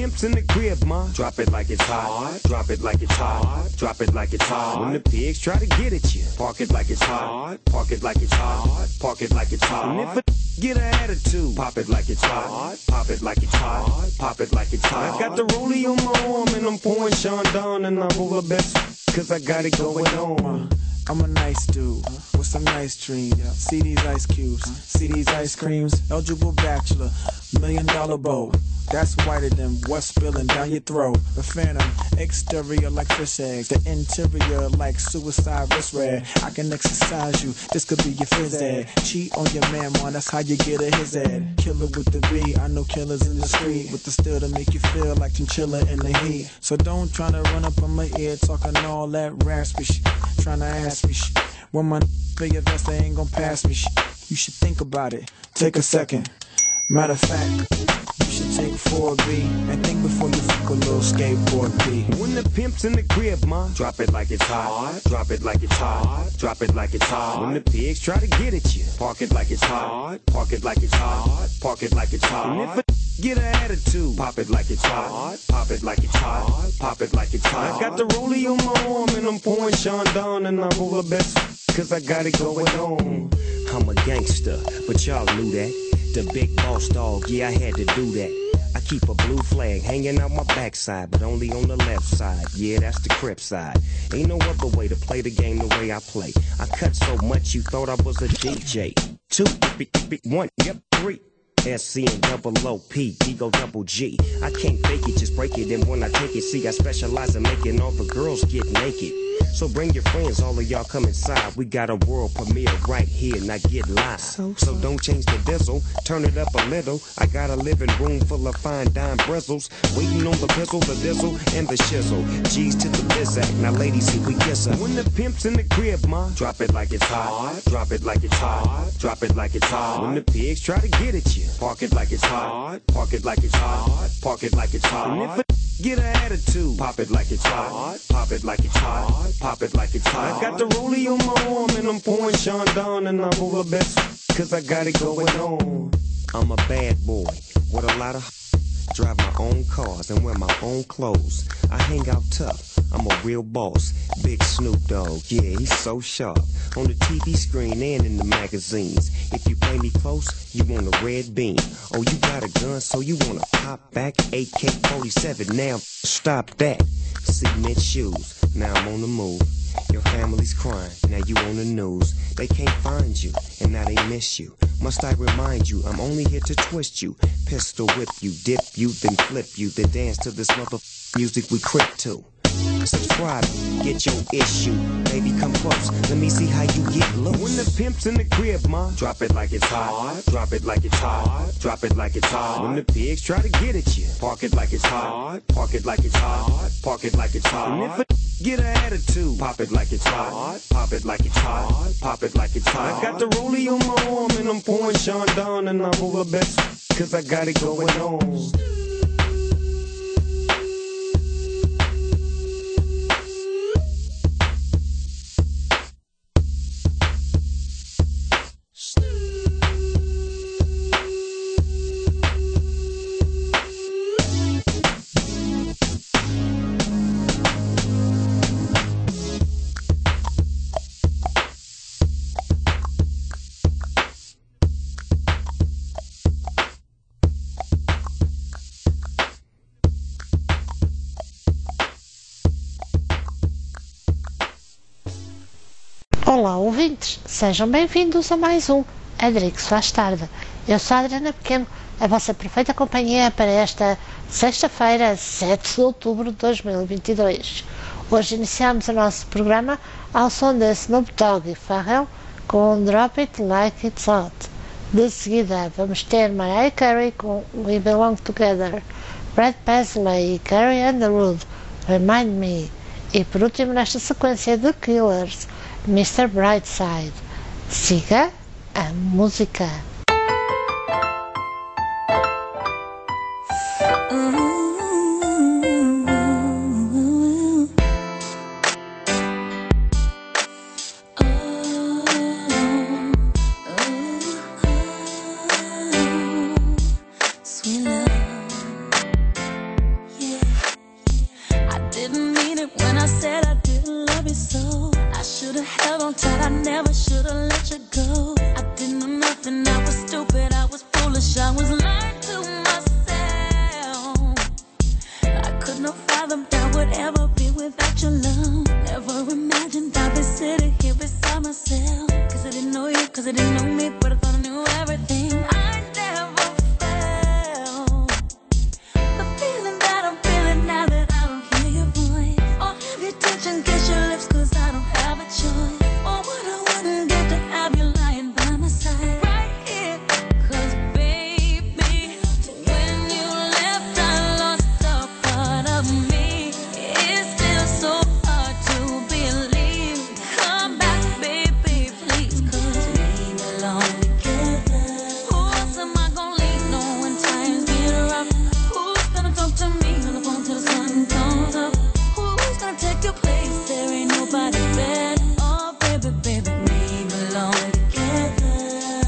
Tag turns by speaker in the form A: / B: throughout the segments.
A: pimp's in the crib, ma, drop it like it's hot. Drop it like it's hot. Drop it like it's hot. When the pigs try to get at you, park it like it's hot. Park it like it's hot. Park it like it's hot. And if a get an attitude, pop it like it's hot. Pop it like it's hot. Pop it like it's hot. I got the rollie on my arm and I'm pouring Sean down and I'm over best cause I got it going on.
B: I'm a nice dude with some nice dreams. See these ice cubes, see these ice creams. Eligible bachelor, $1 million bow. That's whiter than what's spilling down your throat. The phantom, exterior like fish eggs. The interior like suicide wrist red. I can exercise you, this could be your phys ed. Cheat on your man, man, that's how you get a his ed. Killer with the B, I know killers in the street. With the steel to make you feel like chinchilla in the heat. So don't try to run up on my ear talking all that raspy shit. Trying to ask me shit. When my pay your vest, they ain't gon' pass me shit. You should think about it, take a second. Matter of fact, you should take 4B and think before you fuck a little skateboard B.
A: When the pimp's in the crib, ma, drop it like it's hot. Drop it like it's hot. Drop it like it's hot. When the pigs try to get at you, park it like it's hot. Park it like it's hot. Park it like it's hot. And if a get an attitude, pop it like it's hot. Pop it like it's hot. Pop it like it's hot. I got the rollie on my arm and I'm pouring Sean down and I'm over best cause I got it going on. I'm a gangster, but y'all knew that. The big boss dog, yeah, I had to do that. I keep a blue flag hanging out my backside, but only on the left side. Yeah, that's the Crip side. Ain't no other way to play the game the way I play. I cut so much you thought I was a DJ. 2, 1, yep, 3. SC and double OP, Ego double G. I can't fake it, just break it. And when I take it, see, I specialize in making all the girls get naked. So bring your friends, all of y'all come inside. We got a world premiere right here, now get live. So don't change the diesel, turn it up a little. I got a living room full of fine dime bristles, waiting on the pistol, the dizzle, and the shizzle. G's to the bizac, now ladies, here we kiss her. When the pimp's in the crib, ma, drop it like it's hot. Drop it like it's hot. Drop it like it's hot. When the pigs try to get at you, park it like it's hot. Park it like it's hot. Park it like it's hot. And if a get an attitude, pop it like it's hot. Pop it like it's hot. Pop it like it's hot. I got the rollie on my arm and I'm pouring Sean down and I'm over best cause I got it going on. I'm a bad boy with a lot of drive my own cars and wear my own clothes. I hang out tough. I'm a real boss. Big Snoop Dogg, yeah, he's so sharp. On the TV screen and in the magazines. If you play me close, you want a red beam. Oh, you got a gun, so you wanna pop back? AK-47, now stop that. Cement shoes, now I'm on the move. Your family's crying, now you on the news. They can't find you, and now they miss you. Must I remind you, I'm only here to twist you. Pistol whip you, dip you, then flip you. Then dance to this mother music we crip to. Subscribe, get your issue. Baby, come close, let me see how you get loose. When the pimp's in the crib, ma, drop it like it's hot. Drop it like it's hot. Drop it like it's hot. When the pigs try to get at you, park it like it's hot. Park it like it's hot. Park it like it's hot. And if a get an attitude, pop it like it's hot. Pop it like it's hot. Pop it like it's hot. I got the rollie on my arm and I'm pouring Sean down and I'm over best cause I got it going on.
C: Olá ouvintes, sejam bem-vindos a mais um Adrix Faz Tarde. Eu sou a Adriana Pequeno, a vossa perfeita companhia para esta sexta-feira, 7 de outubro de 2022. Hoje iniciamos o nosso programa ao som de Snoop Dogg e Pharrell com Drop It Like It's Hot. De seguida vamos ter Mariah Carey com We Belong Together, Brad Paisley e Carrie Underwood, Remind Me, e por último nesta sequência The Killers, Mr. Brightside. Siga a música.
D: never should've let you go. I didn't know nothing, I was stupid, I was foolish, I was lying to myself. I could not fathom that would ever be without your love. Never imagined I'd be sitting here beside myself. Cause I didn't know you, cause I didn't know me, but I thought I knew everything. I never felt the feeling that I'm feeling now that I don't hear your voice, or have you touching, kiss your lips, cause I don't have a choice. Or what I wouldn't get to have you lying by my side right here. Cause baby, when you left I lost a part of me. It's still so hard to believe. Come back baby, please, cause we belong together. Who else am I gonna lean on when times get rough? Who's gonna talk to me on the phone till the sun comes up? Who's gonna take your place? There ain't nobody better. Oh baby, baby, we belong together.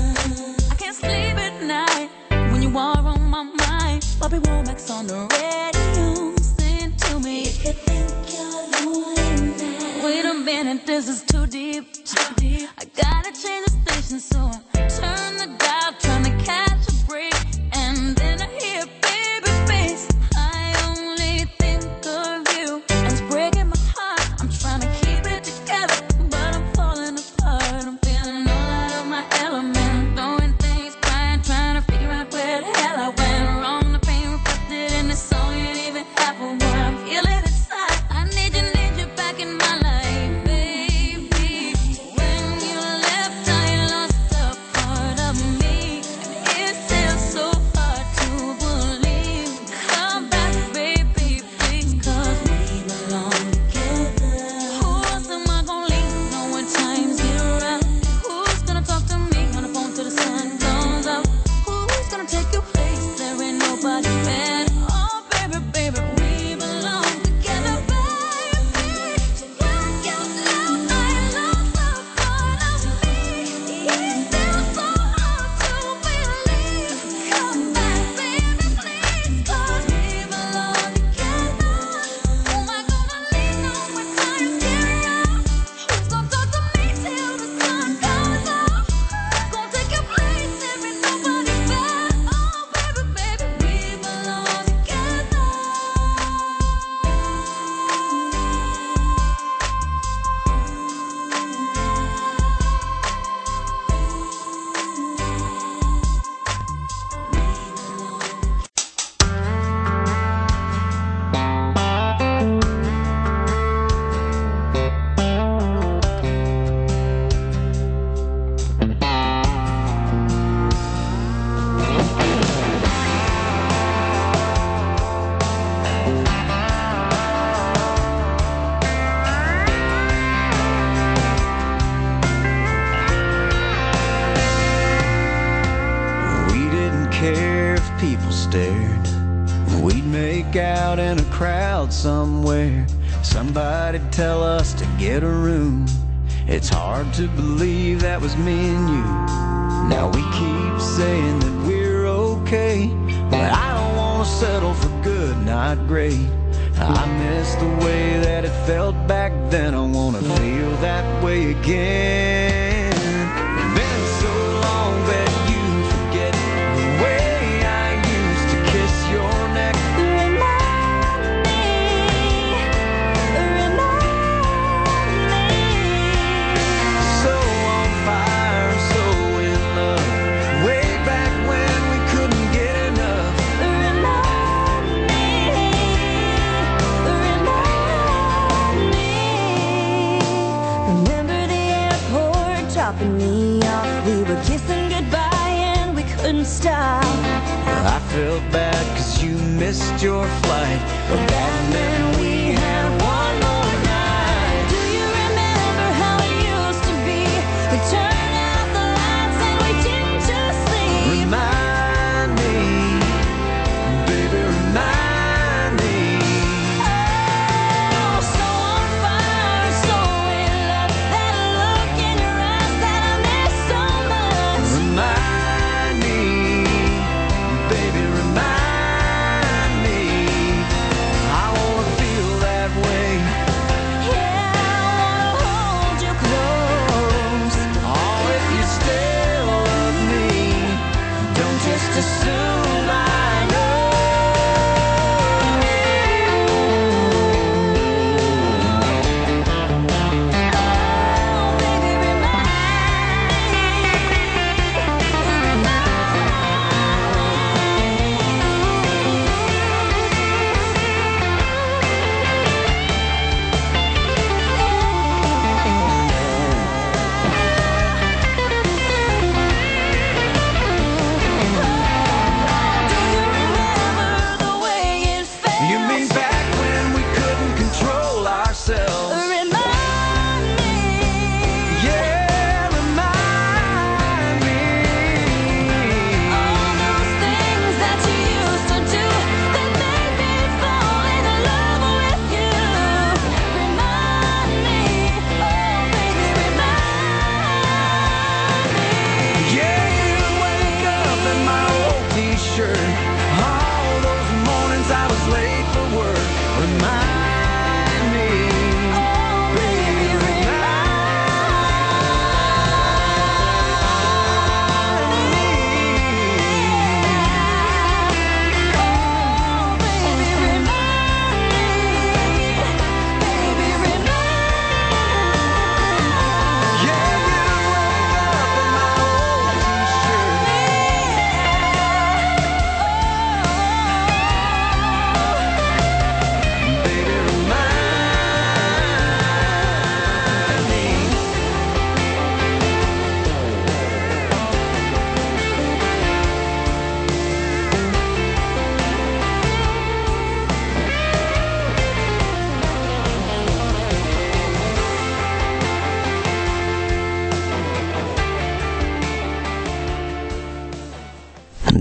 D: I can't sleep at night when you are on my mind. Bobby Womack's on the radio, sing to me. If you think you're lonely now, wait a minute, this is too deep, too deep. I gotta change the station, so I turn the dial, trying to catch a break. And then I hear baby face. I only think of you, and it's breaking my heart. I'm trying to keep it together, but I'm falling apart. I'm feeling all out of my element, throwing things, crying, trying to figure out where the hell I went wrong. The pain reflected in this song ain't even half of what I'm feeling inside. I need you back in my life, baby. When you left, I lost a part of me, and it's still so hard to believe. Come back, baby, please, cause we belong together. Who else am I gonna lean on when times get rough? Who's gonna talk to me on the phone till the sun comes up? Who's gonna take your place? There ain't nobody better. Oh baby, baby, we belong together, baby. When you left, I lost a part of me. It's still so hard to believe. Come back, baby, please, cause we belong together. Who am I gonna lean on when times get rough? Who's gonna talk to me till the sun comes up? Gonna take your place, there ain't nobody better. Oh baby, baby, we belong together.
E: We didn't care if people stared. We'd make out in a crowd somewhere. Somebody'd tell us to get a room. It's hard to believe that was me and you. Now we keep saying that we're okay, but I don't wanna settle for good, not great. I miss the way that it felt back then. I wanna feel that way again. It's been so long that you forget the way I used to kiss your neck.
D: Remind me.
E: So on fire, so in love, way back when we couldn't get enough.
D: Remind me. Remember the airport dropping me off. We were kissing goodbye and we couldn't stop.
E: I felt bad cause you missed your flight, but that meant we had one more night.
D: Do you remember how it used to be? We turned out the lights and we didn't just sleep.
E: Remind me, baby, remind me.
D: Oh, so on fire, so in love. That look in your eyes that I miss so much.
E: Remind me, baby, remind me. I wanna feel that way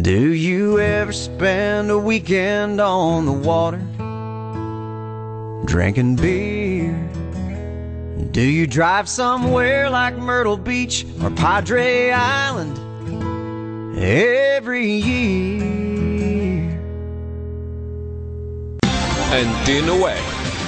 E: Do you ever spend a weekend on the water, drinking beer? Do you drive somewhere like Myrtle Beach or Padre Island every year?
F: Antena Web.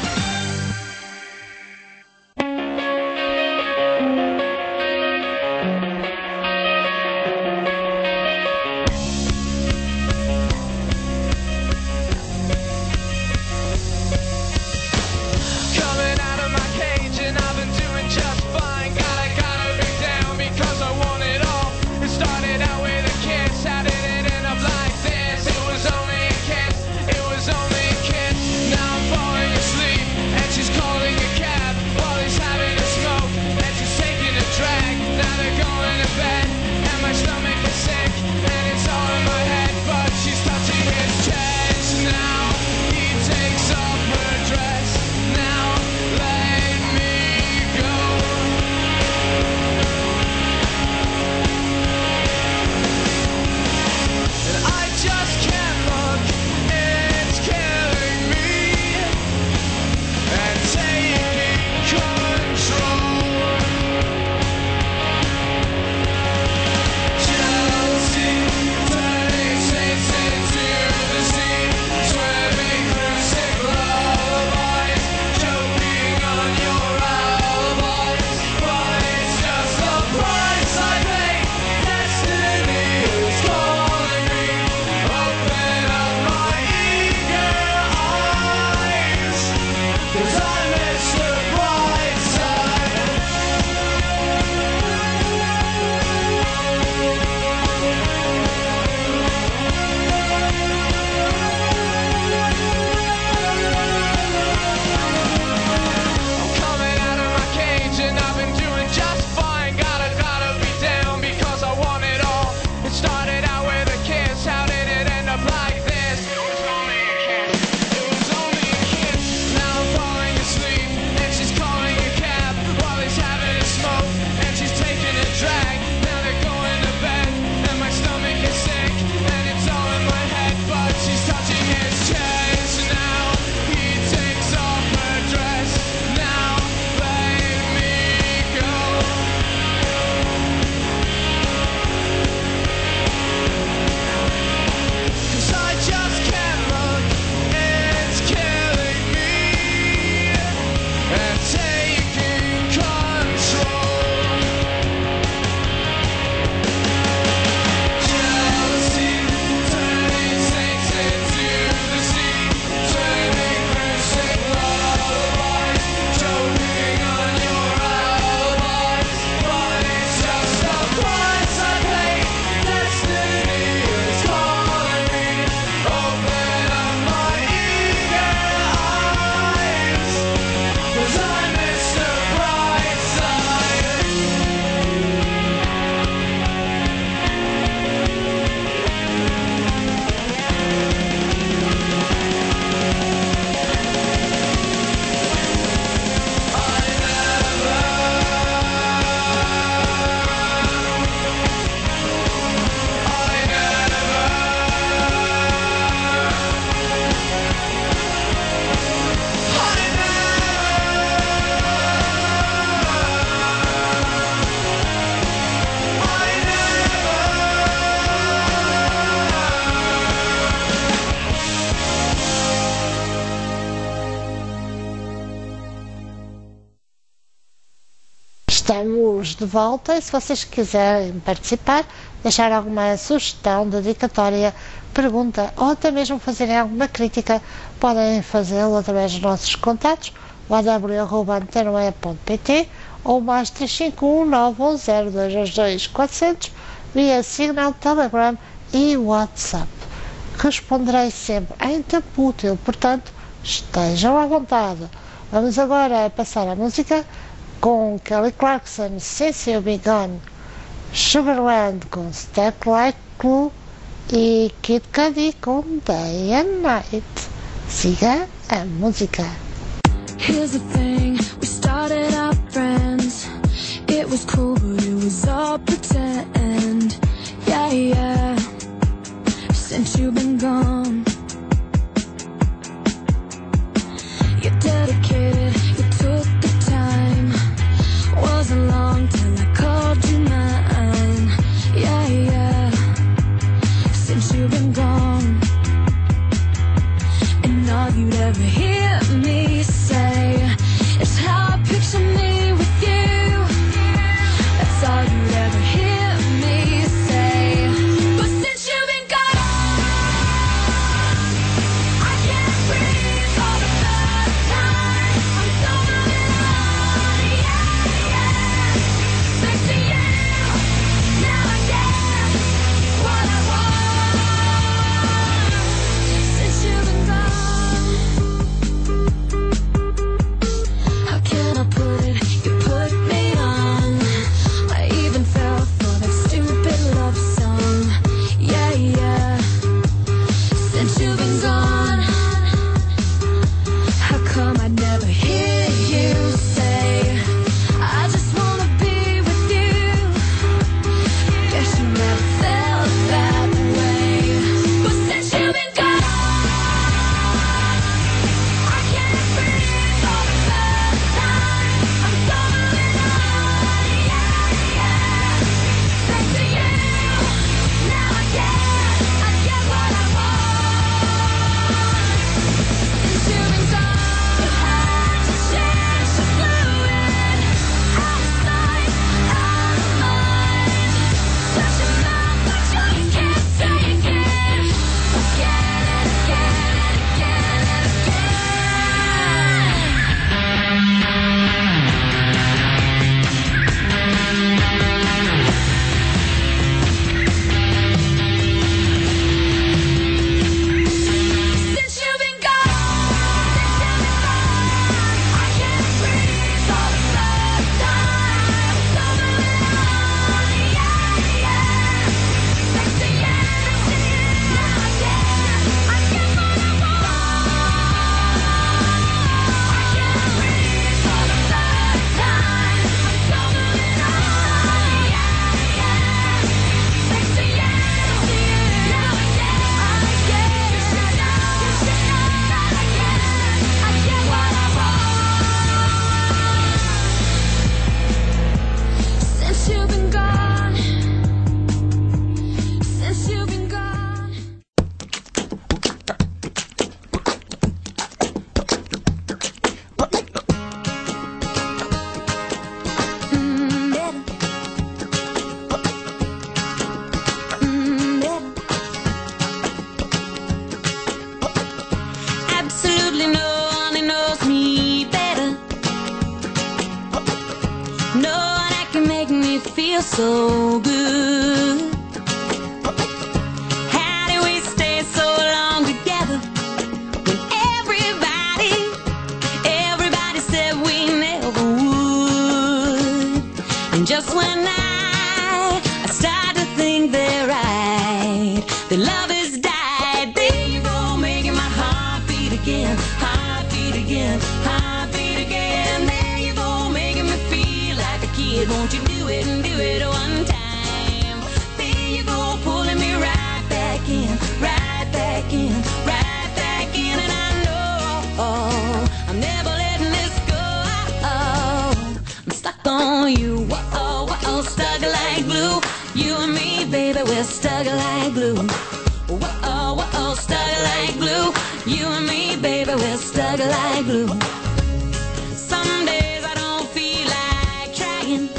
C: Estamos de volta e se vocês quiserem participar, deixar alguma sugestão, dedicatória, pergunta ou até mesmo fazerem alguma crítica, podem fazê-lo através dos nossos contatos, o aw@antenoe.pt ou mais 351 910 222 400 via Signal, Telegram e WhatsApp. Responderei sempre em tempo útil, portanto, estejam à vontade. Vamos agora passar a música com Kelly Clarkson, Since You Be Gone, Sugarland com Step Like Glue e Kid Cudi com Day and Night. Siga a música.
D: Here's the thing, we started out friends. It was cool, but it was all pretend. Yeah, yeah. you've been gone. You dedicated, you took the time. Wasn't long till I called you mine. Yeah, yeah. Since you've been gone, and all you'd ever hear me say is how I picture me with you. That's all you'd ever hear me say. But since you've been gone, I can't breathe for the first time. I'm so alone, yeah, yeah. Thanks to you, now I get what I want. Since you've been gone, how can I put it? You put me on. I even fell for that stupid love song. Yeah, yeah. Since you've been gone, how come I never hear you say, I just wanna be with you? Guess you never felt that way. But since you've been gone, I can't breathe for the first time. I'm so alone, yeah, yeah. Thanks to you, now I get what I want. Since you've been gone, you had to change the fluid. Out of sight, out of mind. Shut your mouth, but you can't say again. Again and again and again and since you've been gone, I can't breathe for the first time. So alone, yeah, yeah. Thanks to you, now I get what I want. I can't breathe for the first time. I'm so alone, yeah, yeah. Thanks to you, now I get what I want. Since you've been gone, since you've been gone. Absolutely no one who knows me better. No one that can make me feel so good. How do we stay so long together when everybody said we never would? And just when I start to think they're right, the love has died. There you go, making my heart beat again, heart beat again, heart beat again. There you go, making me feel like a kid. Won't you do it and do it one time? There you go, pulling me right back in, right back in, right back in. And I know I'm never letting this go. I'm stuck on you, whoa, whoa, stuck like glue. You and me, baby, we're stuck like glue. Whoa, whoa, stuck like glue. You and me, baby, we're stuck like glue. Some days I don't feel like trying.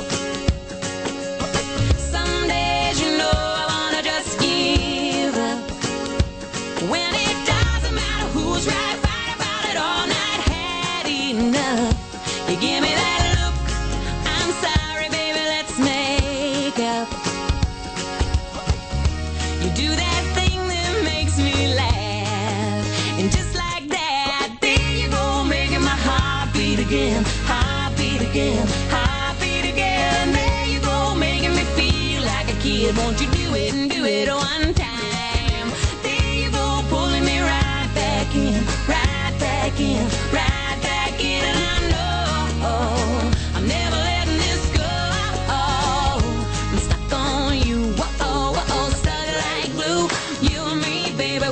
D: Some days, you know, I wanna just give up. When it doesn't matter who's right, fight about it all night. Had enough. You give me that look. I'm sorry, baby, let's make up. You do that thing that makes me laugh. And just like that, there you go, making my heart beat again, heart beat again, heart beat again. There you go, making me feel like a kid. Won't you do it and do it one time? There you go, pulling me right back in, right back in, right back in. And I know I'm never letting this go. I'm stuck on you, whoa, whoa, stuck like glue. You and me, baby,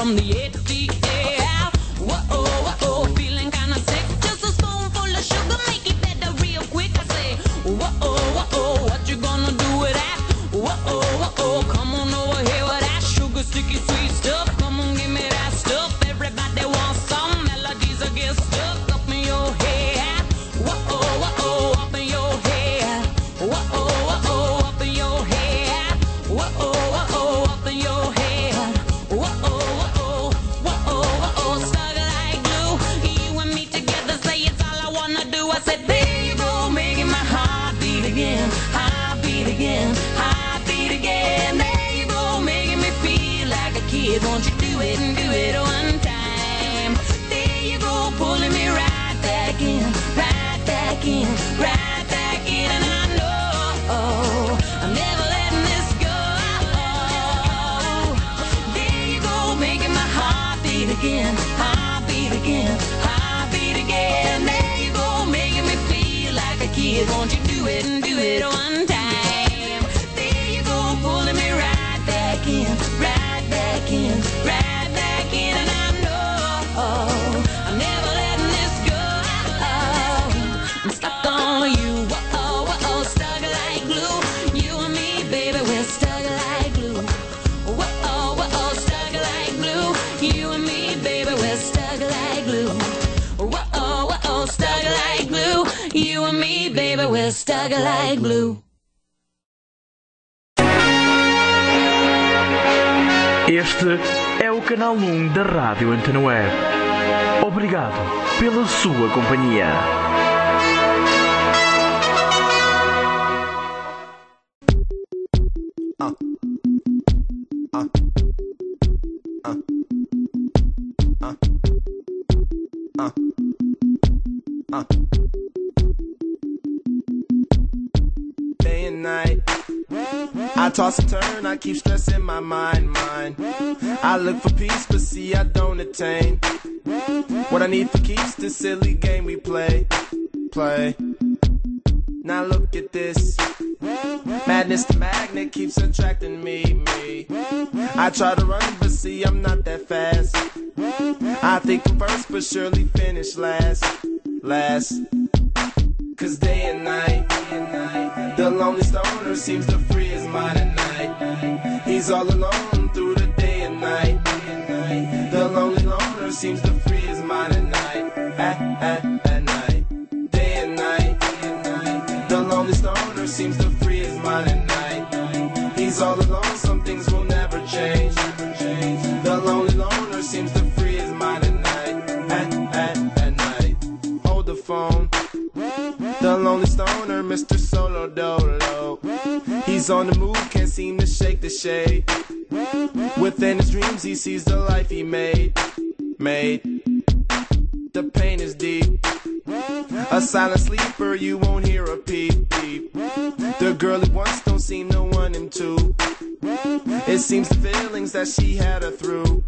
D: from the ATL. Whoa, whoa, feeling kinda sick. Just a spoonful of sugar, make it better real quick. I say, whoa, whoa, what you gonna do with that? Whoa, whoa, come on over here with that sugar sticky sweet stuff. Come on, give me that stuff. Everybody wants some melodies that get stuck up in your head. Whoa, whoa, up in your head. Whoa, whoa, up in your head. Whoa, whoa, up in your head. Whoa, whoa, whoa, stuck like glue. You and me together, say it's all I wanna do. I said, there you go, making my heart beat again, heart beat again, heart beat again. There you go, making me feel like a kid. Won't you do it and do it one time? There you go, pulling me right back in, right back in, right back in. And I know I'm never letting this go. There you go, making my heart beat again, heart beat again, heart beat again. There you go, making me feel like a kid. Won't you do it and do it one time? There you go, pulling me right back in, right back in, right back in. And I know I'm never letting this go. I'm stuck on you, whoa, whoa, stuck like glue. You and me, baby, we're stuck like glue. Whoa, whoa, stuck like glue. You and me, baby, we're stuck like glue. Whoa, whoa, stuck like glue. You and me, baby, we're stuck like glue.
F: Este é o canal 1 da Rádio Antena Web. Obrigado pela sua companhia.
G: Day and night, I toss and turn, I keep stressing my mind. I look for peace, but see I don't attain. What I need for keeps this silly game we play. Now look at this. Madness, the magnet keeps attracting me. I try to run, but see I'm not that fast. I think I'm first, but surely finish last. Cause day and night, the lonely stoner seems to free his mind at night. He's all alone through the day and night. The lonely loner seems to free his mind at night. At night, day and night. The lonely stoner seems to free his mind at night. He's all alone, some things will never change. The lonely loner seems to free his mind at night. At night, hold the phone. The lonely stoner, Mr. Solo Dolo. He's on the move, can't seem to shake the shade. Within his dreams he sees the life he made. The pain is deep. A silent sleeper, you won't hear a peep. The girl he wants don't seem to want him to. It seems the feelings that she had her through.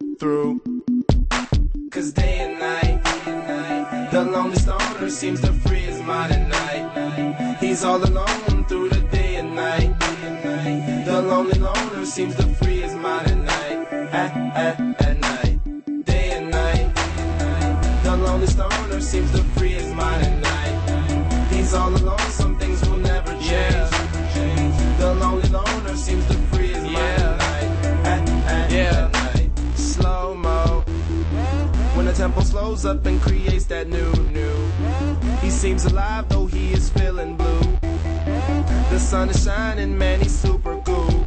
G: Cause day and night, the lonely stoner seems to free his mind at night. He's all alone through the day and night. The lonely loner seems to free his mind at night. At night, day and night. The lonely stoner seems to free his mind at night. He's all alone, some things will never change. The lonely loner seems to free his mind at night. At night, slow-mo. When the tempo slows up and creates that new. He seems alive though he is feeling blue. The sun is shining, man, he's super cool.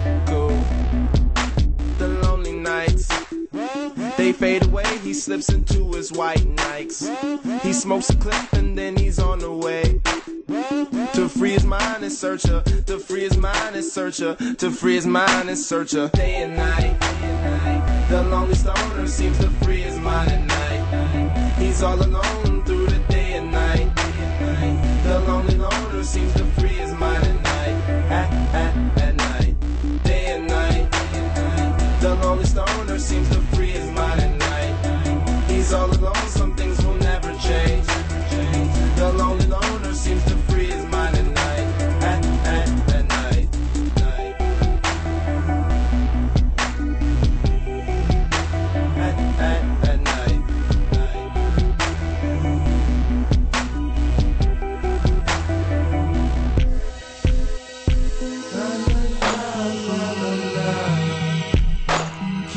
G: The lonely nights, they fade away, he slips into his white Nikes. He smokes a clip and then he's on the way. To free his mind and searcher, to free his mind and searcher, to free his mind and searcher. Day and night, the lonely stoner seems to free his mind at night. He's all alone through the day and night. The lonely loner seems to free his mind at night. At night, day and night. The lonely stoner seems to free his mind at night. He's all alone, some things will never change. The lonely loner seems to free his mind at night. At night.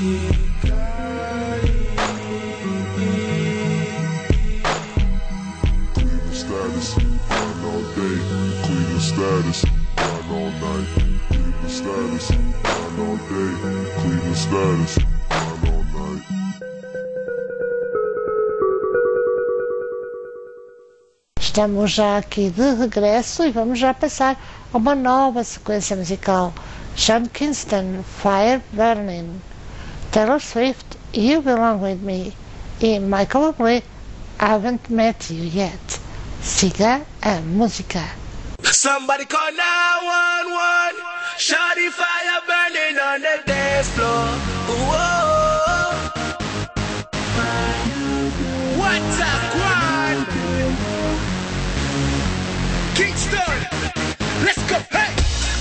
H: Status, grind all day. Cleveland status, grind all night. Cleveland status, grind all day. Cleveland status, grind all night.
C: Estamos já aqui de regresso e vamos já passar a uma nova sequência musical. Sean Kingston, Fire Burning. Taylor Swift, You Belong With Me. E Michael Bublé, Haven't Met You Yet. Siga a música.
G: Somebody call 911. Shawty fire burning on the dance floor. Whoa. What's a grind? Kingston, let's go. Hey.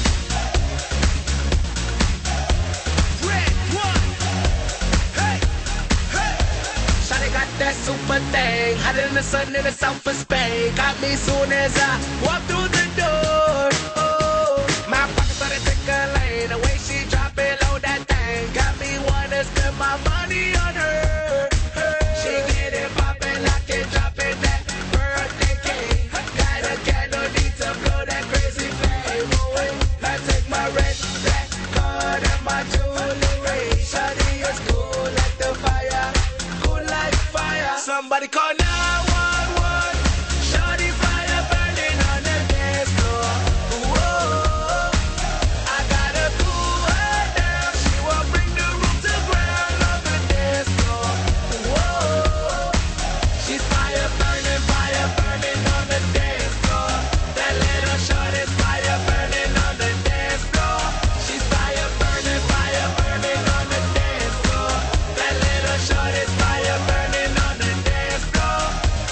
G: Red one. Hey. Hey. Shawty got that super thing, hotter than the sun in the south of Spain. Got me soon as I walk through the door. Oh, my pockets started tickling. The way she drop it low, that thing got me wanna spend my money on her. She get it poppin', lock it, drop it, that birthday cake. Got a candle, need to blow that crazy flame away. I take my red, black card and my jewelry. Shawty is cool like the fire, cool like fire. Somebody call 911. Shawty fire burning on the dance floor. Whoa, I gotta cool her down. She won't bring the room to ground on the dance floor. Whoa, she's fire burning on the dance floor. That little short is fire burning on the dance floor. She's fire burning on the dance floor. That little short is fire burning on the dance floor.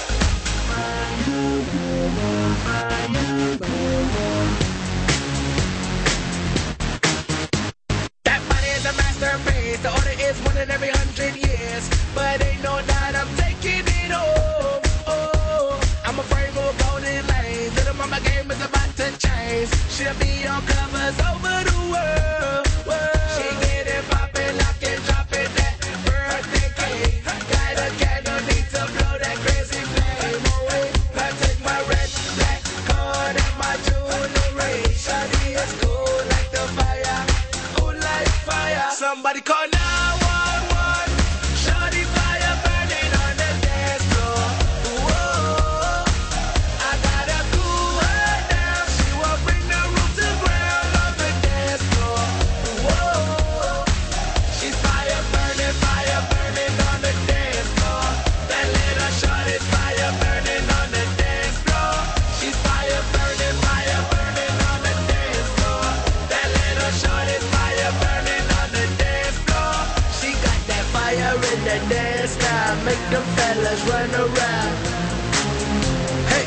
G: That body is a masterpiece. The order is one in every 100 years. But ain't no doubt I'm taking it home. Oh, I'm afraid we'll go in lanes. Little mama game is about to change. She'll be on covers over the world. She get it poppin', lock it, drop it, that birthday cake. Got a candle, need to blow that crazy flame away. I take my red, black card and my jewelry. Shawty is cool like the fire, cool like fire. Somebody call 911. Shawty fire burning on the dance floor. Whoa, I gotta cool her down. She won't bring the room to ground on the dance floor. Whoa, she's fire burning on the dance floor. That little short is fire burning on the dance floor. She's fire burning on the dance floor. That little short is fire burning on the dance floor. She got that fire in the dance now, make them fellas run around. Hey,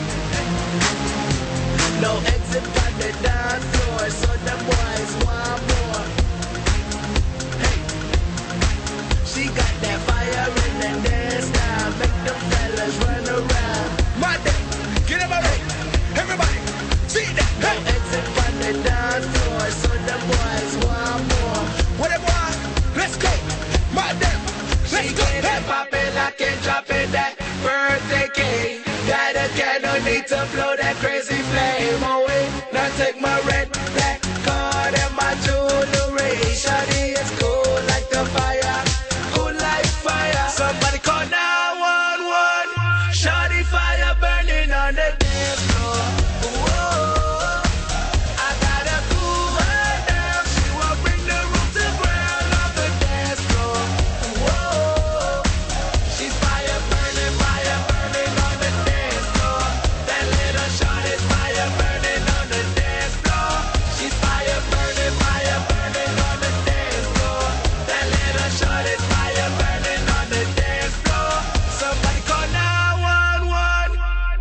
G: no exit on the dance floor, so the boys want more. Hey, she got that fire in the dance now, make them fellas run around. My day, get up already, everybody, see that. Hey, no exit on the dance floor, so the boys want more. Whatever, let's go. My damn, let's go. She get it poppin', lock it, drop it, that birthday cake. Got a candle, need to blow that crazy flame away. Now take my red, black card and my jewelry. Shawty is cool like the fire, cool like fire. Somebody call 911. Shawty fire burning on the dance floor. Whoa, I gotta cool her down. She won't bring the room to ground on the dance floor. Whoa, she's fire burning on the dance floor. That little short is fire burning on the dance floor. She's fire burning on the dance floor. That little short is fire burning on the dance floor. Somebody call 911.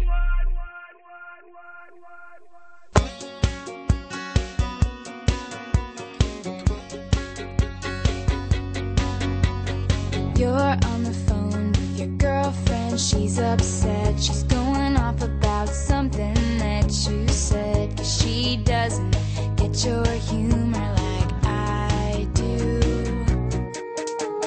D: You're on the phone with your girlfriend, she's upset. She's going off about something that you said. 'Cause she doesn't get your humor like I do.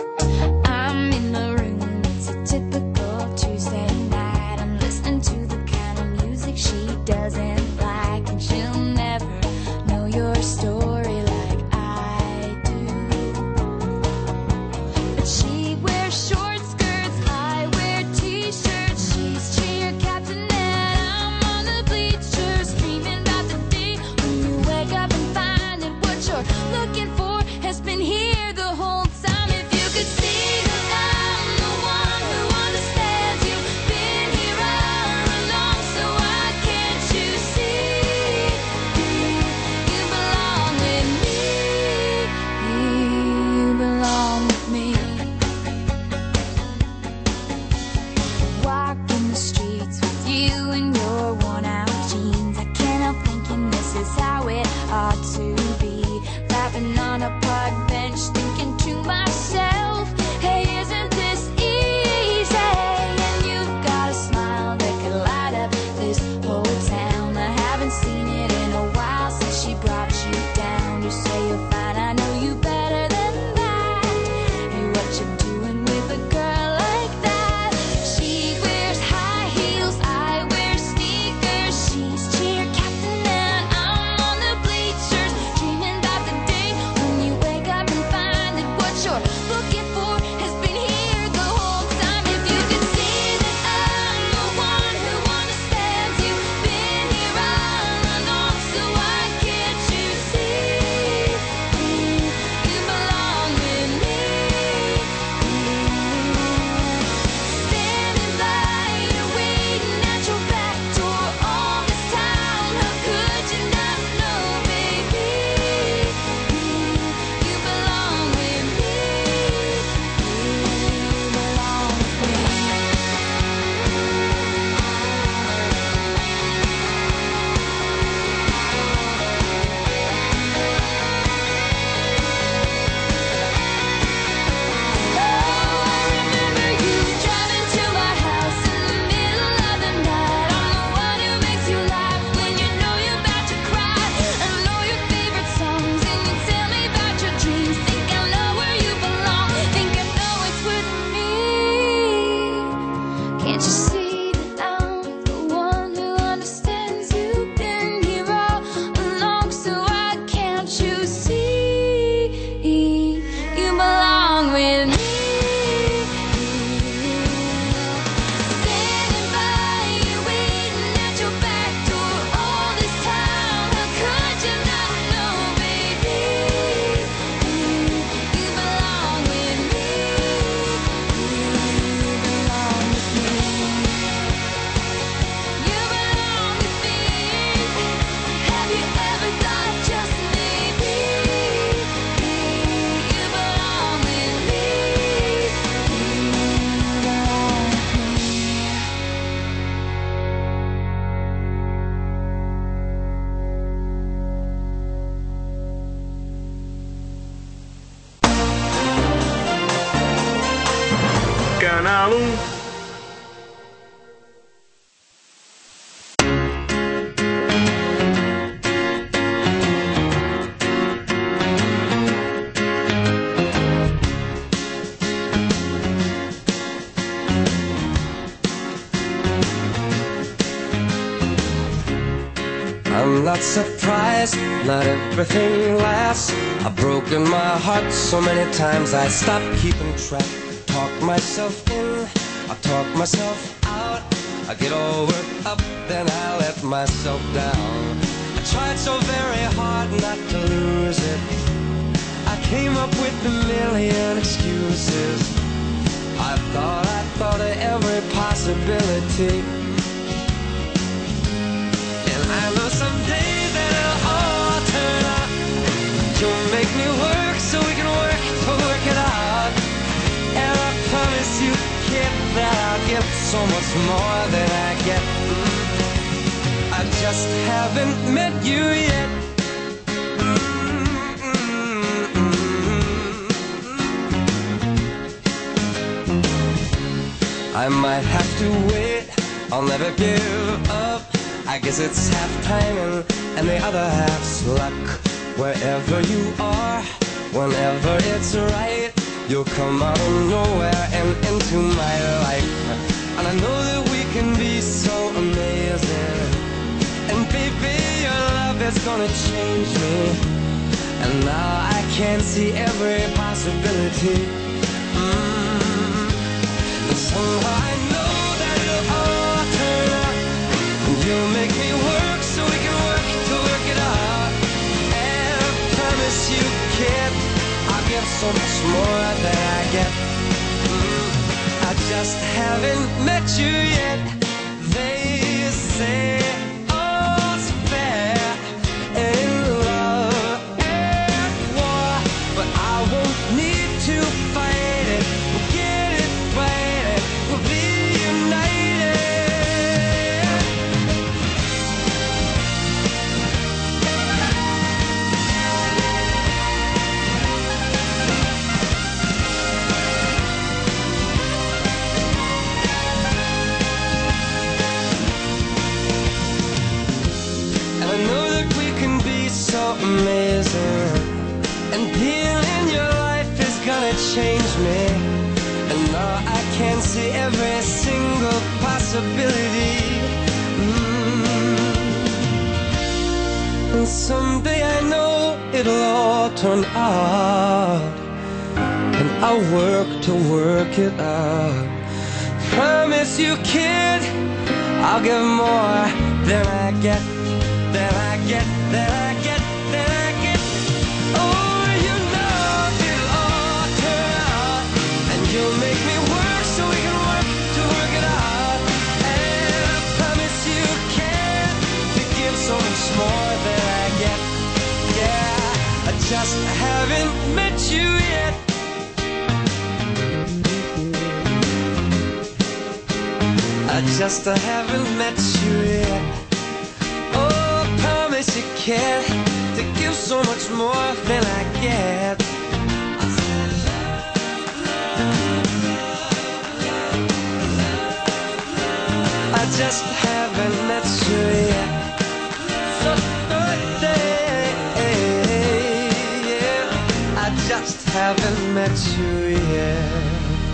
D: looking for has been here the whole time. If you could see that I'm the one who understands you, been here all along, so why can't you see? You belong with me. Standing by you, waiting at your back door all this time. How could you not know, baby? You belong with me. You belong with me. I remember you driving to my house in the middle of the night. I'm the one who makes you laugh when you know you're about to cry. I know your favorite songs and you tell me about your dreams. Think I know where you belong. Think I know it's with me. Can't you see that I'm the one who understands you? Been here all along, so why can't you see? You belong with me. Standing by you, waiting at your back door all this time. How could you not know, baby? You belong with me. You belong with me. You belong with me. Have you ever thought just maybe? You belong with me. You belong with me.
F: Canal 1.
I: I'm not surprised, not everything lasts. I've broken my heart so many times I stopped keeping track. Talk myself in, I talk myself out. I get all worked up, then I let myself down. I tried so very hard not to lose it. I came up with a million excuses. I thought of every possibility. And I know someday that it'll all turn out. You'll make me work so we can work to work it out. And I promise you, kid, that I'll give so much more than I get. I just haven't met you yet. I might have to wait, I'll never give up. I guess it's half timing and the other half's luck. Wherever you are, whenever it's right, you'll come out of nowhere and into my life. And I know that we can be so amazing. And baby, your love is gonna change me. And now I can see every possibility. And somehow I know that it'll all turn out. And you'll make me work so we can work to work it out. And I promise you, kid, I'll give so much more than I get. I just haven't met you yet. They say all's fair in love and war, but I won't need to fight it. We'll get it right, we'll be united. And I know that we can be so amazing. And being in your life is gonna change me. And now I can see every single possibility. And someday I know it'll all turn out. And I'll work to work it out. Promise you, kid, I'll give more than I get, than I get, than I get, than I get. Oh, you know it'll all turn out, and you'll make me work so we can work to work it out. And I promise you, kid, to give so much more than I get. Yeah, I just haven't met you yet. I just haven't met you yet. Oh, I promise you, kid, to give so much more than I get. I just haven't met you yet. So yeah, I just haven't met you yet.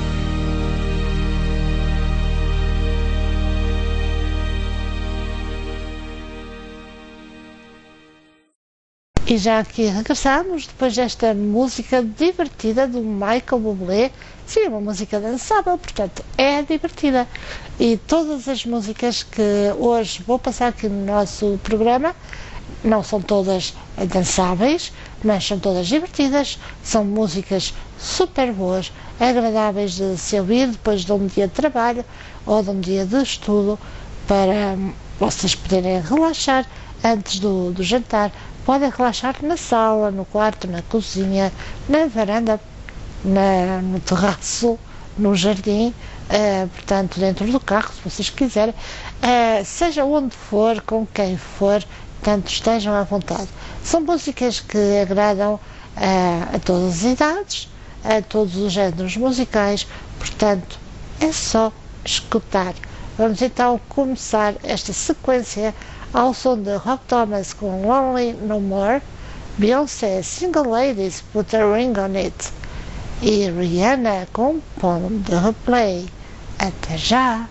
C: E já aqui regressamos, depois desta música divertida do Michael Bublé. Sim, uma música dançável, portanto é divertida. E todas as músicas que hoje vou passar aqui no nosso programa não são todas dançáveis, mas são todas divertidas. São músicas super boas, agradáveis de se ouvir depois de um dia de trabalho ou de um dia de estudo, para vocês poderem relaxar antes do jantar. Podem relaxar na sala, no quarto, na cozinha, na varanda, no terraço, no jardim, portanto dentro do carro, se vocês quiserem, seja onde for, com quem for, portanto estejam à vontade. São músicas que agradam a todas as idades, a todos os géneros musicais, portanto é só escutar. Vamos então começar esta sequência ao som de Rock Thomas com Lonely No More, Beyoncé Single Ladies Put a Ring on It e Rihanna com Pon the Replay. Até já!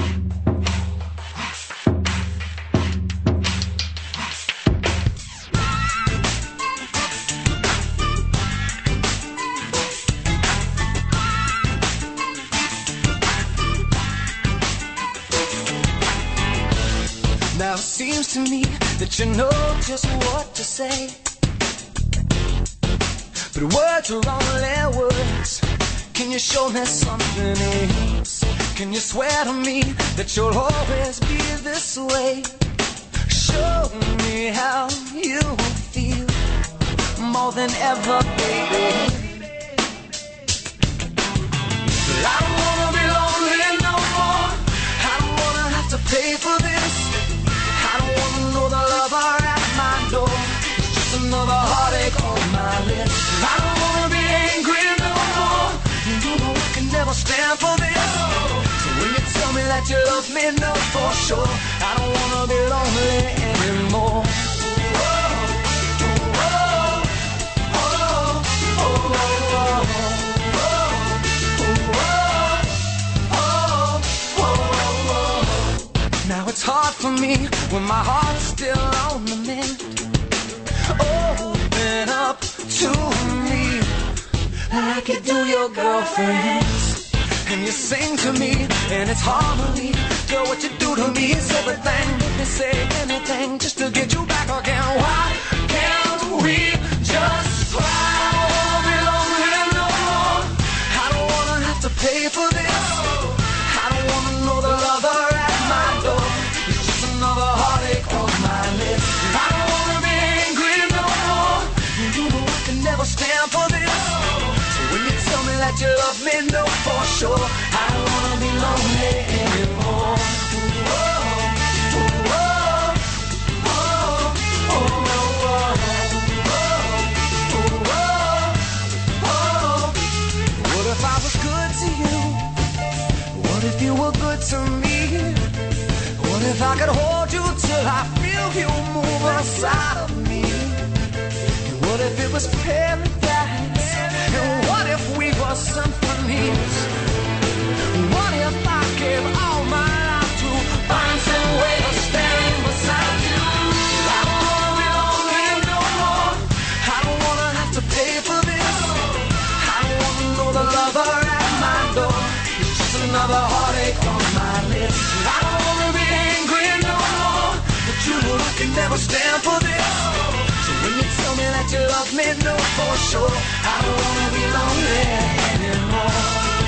I: Now it seems to me that you know just what to say, but words are only words. Can you show me something else? Can you swear to me that you'll always be this way? Show me how you feel more than ever, baby. I don't wanna be lonely no more. I don't wanna have to pay for this. I don't wanna know the lover at my door. It's just another heartache on my list. I don't wanna be angry no more. You know I can never stand for this. So when you tell me that you love me, know for sure I don't wanna be lonely anymore. Now it's hard for me when my heart's still on the mend. Open up to me like you do your girlfriends, and you sing to me and it's harmony. Girl, what you do to me is everything. Let me say anything just to get you back again. Why can't we just fly? I don't wanna be lonely no more. I don't wanna have to pay for this. I don't wanna know the lover at my door. It's just another heartache on my list. I don't wanna be angry no more. You know I can never stand for this. So when you tell me that you love me, know for sure I don't wanna be lonely anymore. What if I was good to you? What if you were good to me? What if I could hold you till I feel you move inside of me? And what if it was paradise? And what if we were symphonies? What if I gave all my life to find some way of standing beside you? I don't wanna be lonely no more. I don't wanna have to pay for this. I don't wanna know the the heartache on my lips. I don't wanna be angry no more, but you can never stand for this. So when you tell me that you love me, know for sure I don't wanna be lonely anymore.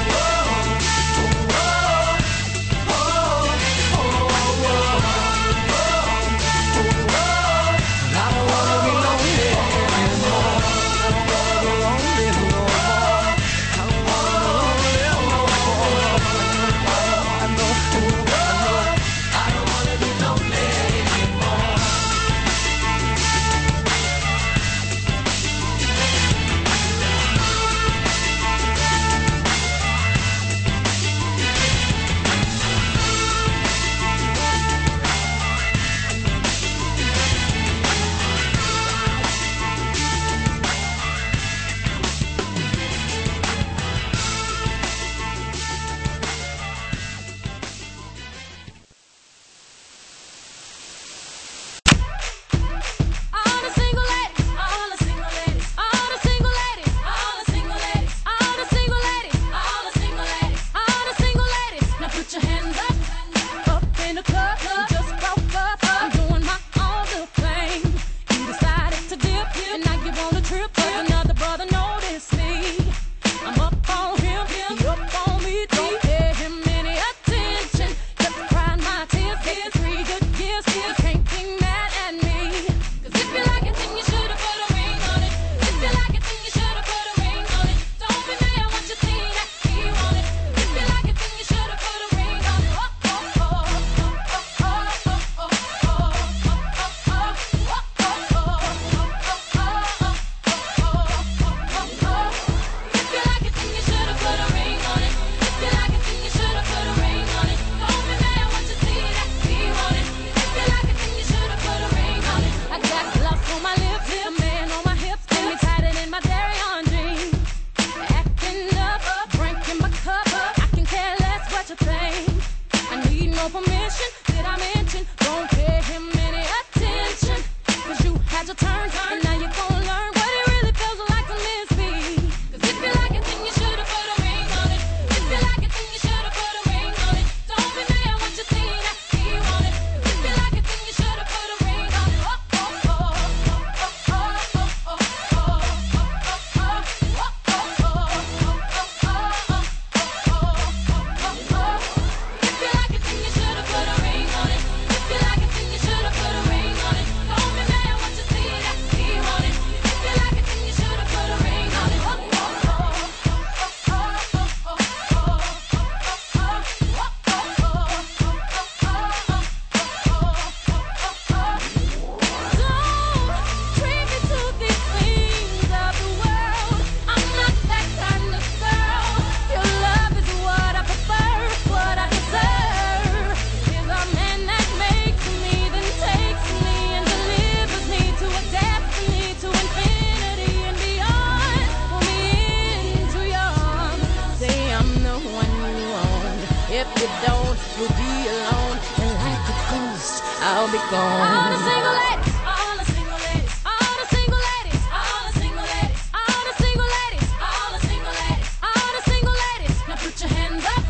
D: I'll be gone. All the single ladies, all the single ladies, all the single ladies, all the single ladies, all the single ladies, all the single ladies, all the single ladies. Now put your hands up.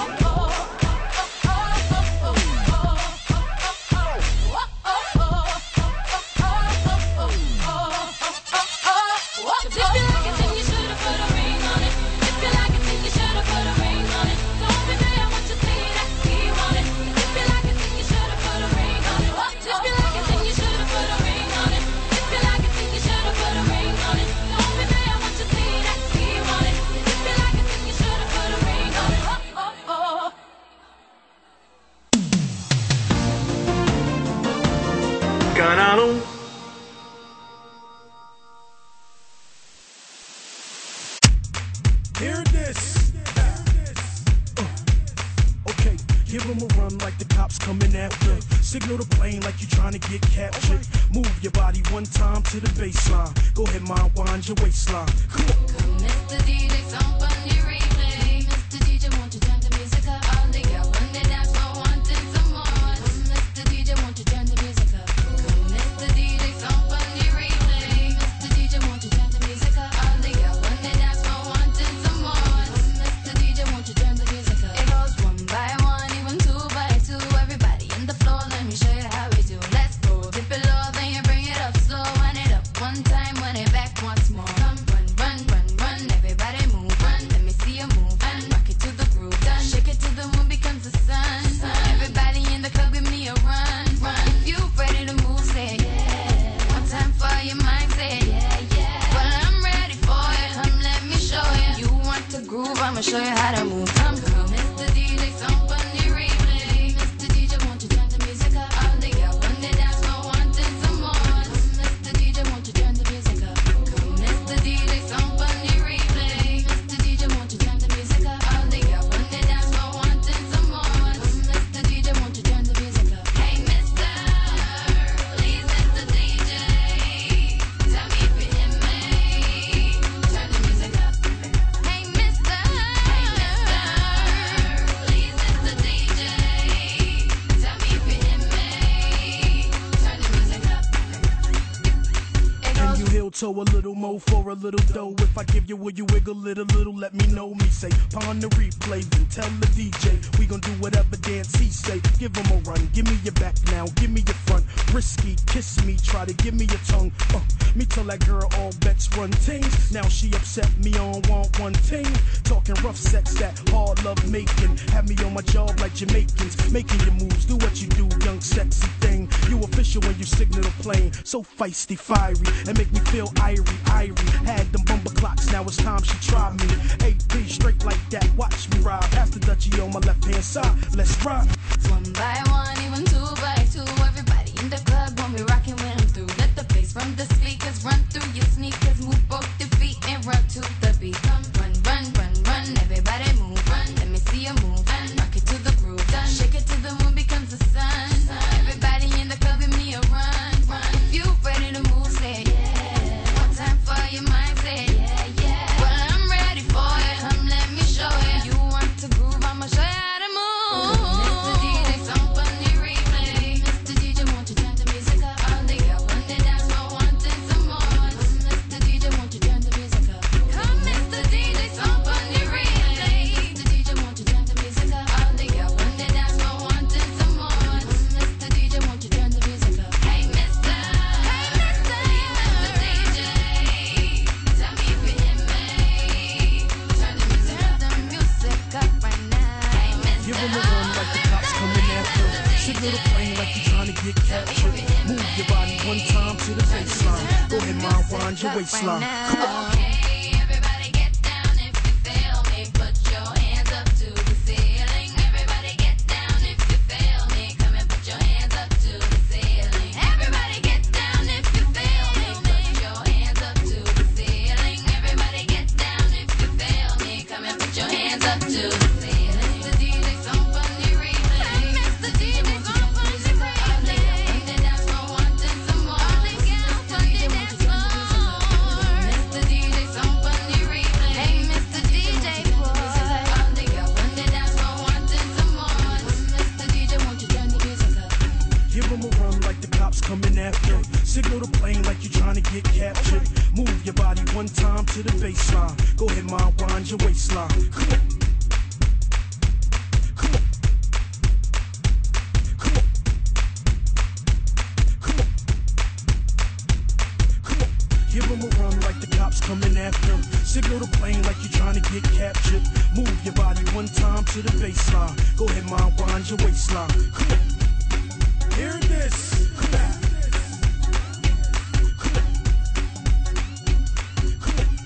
F: Canal 1.
B: Hear this. Okay, give them a run like the cops coming after. Signal the plane like you trying to get captured. Move your body one time to the baseline. Go ahead, mind, wind your waistline. Come on.
J: Mr. DJ, somebody replay. Mr. DJ, won't you turn the music up? All the girls on the dance floor wanting some more. Mr. DJ, won't you turn the music up? Mr. DJ, somebody replay. Mr. DJ, won't you turn the music up? All the girls on the dance floor wanting some more. Mr. DJ, won't you turn the music up? It goes 1,
D: I'ma show you how to move. Come, Mr. DJ, somebody replay. Mr. DJ, won't you turn the music up? All the girls on the dance floor wanting some more. Mr. DJ, won't you turn the music up? Come, Mr. DJ, somebody replay. Mr. DJ, won't you turn the music up? All the girls on the dance floor wanting some more. Mr. DJ, won't you turn the music up? Hey, Mr. Please, Mr. DJ, tell me if you hear me. Turn the music up. Hey, Mr. Please, Mr. DJ, tell me if you hear me. Turn the music up. It
K: Can
D: goes.
K: you heel toe a little more for a little dough? If I give you, will you wiggle it a little? Let me know. Me say, pawn the replay, then tell the DJ we gon' do whatever dance he say. Give him a run, give me your back now, give me your front. Risky, kiss me, try to give me your tongue. Me tell that girl all bets run tings. Now she upset me on want one ting. Talking rough sex, that hard love making. Have me on my job like Jamaicans. Making your moves, do what you do, young sexy thing. You official when you signal the plane. So feisty, fiery, and make me feel irie. Had them bumper clocks, now it's time she try me. AP straight like that, watch me ride. Pass the Dutchie on my left hand side, let's ride.
D: One by one, even two by two. Everybody in the club when we rockin' when I'm through. Let the bass from the speakers run through your sneakers. Move both your feet and run to the beat. Come run, run, run, run. Everybody move, run. Let me see you move. Rock it to the groove. Shake it till the moon becomes the sun. Everybody in the club, give me a run. If you ready to move, say yeah. One time for your mind, say yeah. Well, I'm ready for it. Come, let me show you. You want to groove, I'ma show you how to move. Mr. DJ, somebody replay. Mr. DJ, won't you turn the music up? All the girls on the dance floor wanting some more. Mr. DJ, won't you turn the music up? Come, Mr. DJ, somebody replay. Mr. DJ, won't you turn the music up? All the girls on the dance floor wanting some more. Mr. DJ, won't you turn the music up? Hey, Mr. DJ, tell me if you hear me. Turn the music up right now. Hey, Mr.
K: Give him a run like the cops coming after. Signal the plane like you trying to get captured. Move your body one time to the baseline. Go ahead, mind, wind your waistline. Come on.
D: Okay, everybody get down if you feel me. Put your hands up to the ceiling. Everybody get down if you feel me. Come and put your hands up to the ceiling. Everybody get down if you feel me. Put your hands up to the ceiling. Everybody get down if you feel me. Come and put your hands up to the ceiling. Mr. DJ, somebody replay. Mr. DJ, somebody replay. On the dance floor wanting some more. All the girls on the dance floor. Mr. DJ, somebody replay. Hey, Mr. DJ, boy. All the girls on the dance floor wanting some more. Mr. DJ, won't you turn the music up?
K: Give him a run like the cops coming after. Signal the plane like you trying to get captured. Move your body one time to the baseline. Go ahead, mind, wind your waistline. Come on. Come on. Come on. Come on. Come on. Give him a run like the cops coming after. Signal the plane like you trying to get captured. Move your body one time to the baseline. Go ahead, mind, wind your waistline. Come on. Hear this. Come on. Come on. Come on.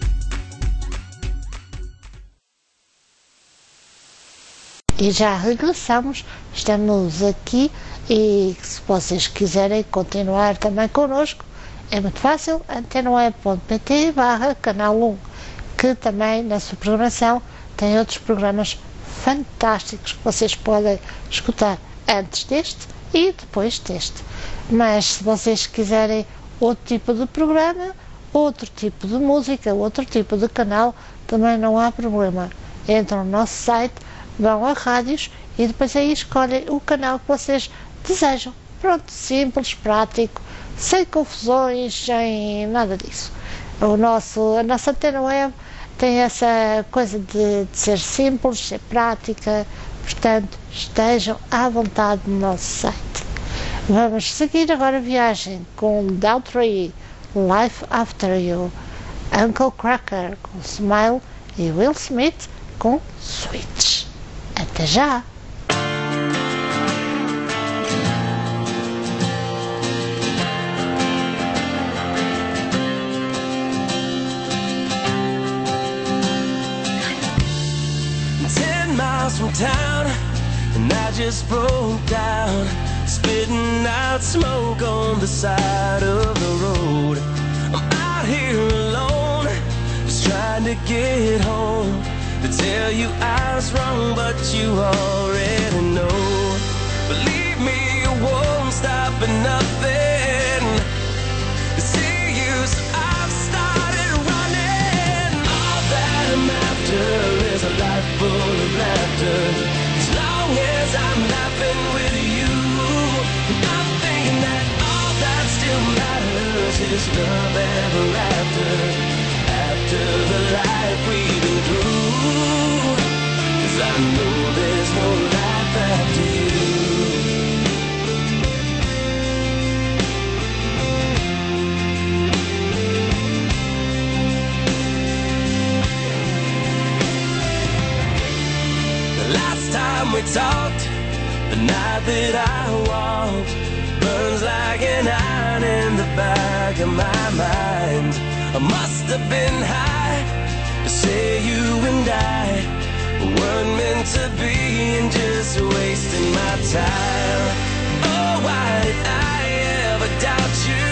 C: E já regressamos, estamos aqui e se vocês quiserem continuar também connosco, é muito fácil, antenoe.pt/canal 1, que também na sua programação tem outros programas fantásticos que vocês podem escutar antes deste e depois deste. Mas se vocês quiserem outro tipo de programa, outro tipo de música, outro tipo de canal, também não há problema. Entram no nosso site, vão a rádios e depois aí escolhem o canal que vocês desejam. Pronto, simples, prático, sem confusões, sem nada disso. A nossa antena web tem essa coisa de ser simples, ser prática, portanto estejam à vontade no nosso site. Vamos seguir agora a viagem com Daughtry, Life After You, Uncle Cracker com Smile e Will Smith com Switch. Até já!
I: miles from town, and I just broke down, spitting out smoke on the side of the road. I'm out here alone, just trying to get home, to tell you I was wrong, but you already know. Believe me, you won't stop at nothing to see you, so I've started running. All that I'm after is a life full of laughter, as long as I'm laughing with you. I'm thinking that all that still matters is love ever after, after the life we've been through, 'cause I know there's no life after you. We talked, the night that I walked burns like an iron in the back of my mind. I must have been high to say you and I weren't meant to be, and just wasting my time. Oh, why did I ever doubt you?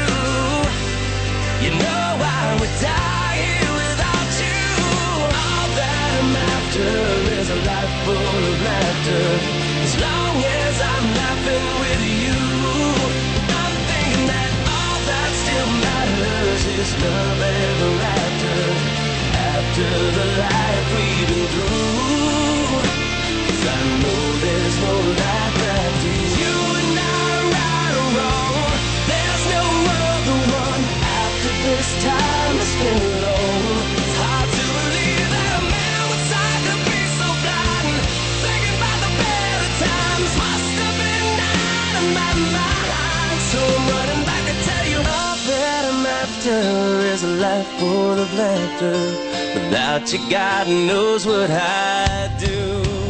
I: You know I would die here without you. All that I'm after is a life full of laughter, as long as I'm laughing with you. I'm thinking that all that still matters is love ever after, after the life we've been through, 'cause I know there's no life after you. And I, right or wrong, there's no other one after this time has been alone. It's hard to believe that a man with sight could be so blind, thinking about the better times. Must have been out of my mind, so I'm running back to tell you all that I'm after is a life full of laughter. Without you, God knows what I'd do.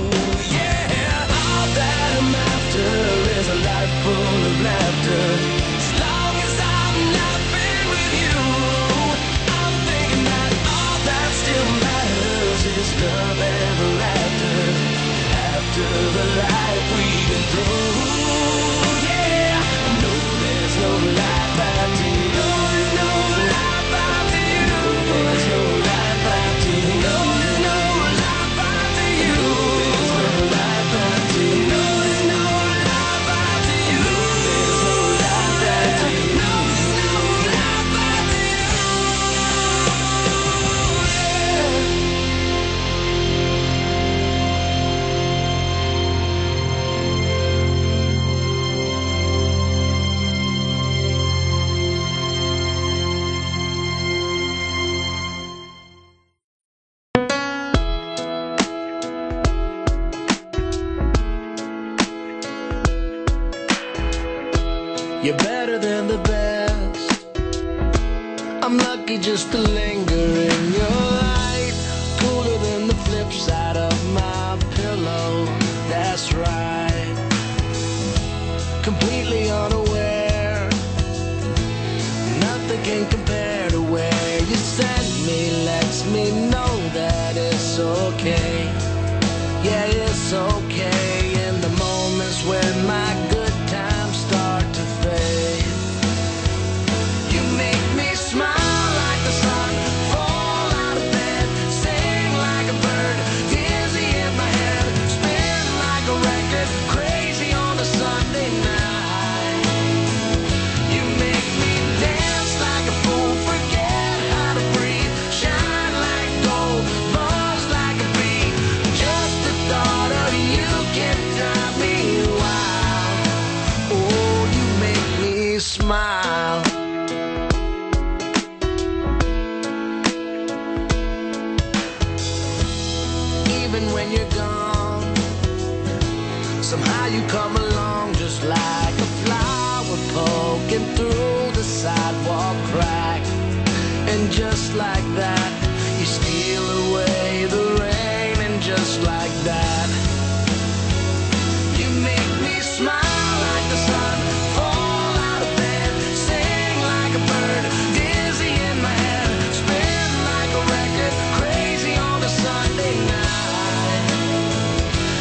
I: Yeah, all that I'm after is a life full of laughter, as long as I'm laughing with you. I'm thinking that all that still matters is love ever after, after the life we've been through. Yeah, I know there's no life after you. There's no life after you. There's no life after you. No, there's no life after you. There's no life after you. No, there's no life after you. There's no life after you. No, there's no life after you.
L: You're better than the best. I'm lucky just to linger in your light. Cooler than the flip side of my pillow. That's right. Completely unaware. Nothing can compare to where you sent me. Lets me know that it's okay. Yeah, it's okay. In the moments when my good times start to fade, you make me smile like the sun, fall out of bed, sing like a bird, dizzy in my head, spin like a record, crazy on a Sunday night. You make me dance like a fool, forget how to breathe, shine like gold, buzz like a bee. Just the thought of you can drive me wild. Oh, you make me smile. Even when you're gone, somehow you come along just like a flower poking through the sidewalk crack. And just like that, you steal away the rain, and just like that, you make me smile like the sun, fall out of bed, sing like a bird, dizzy in my head, spin like a record, crazy on a Sunday night.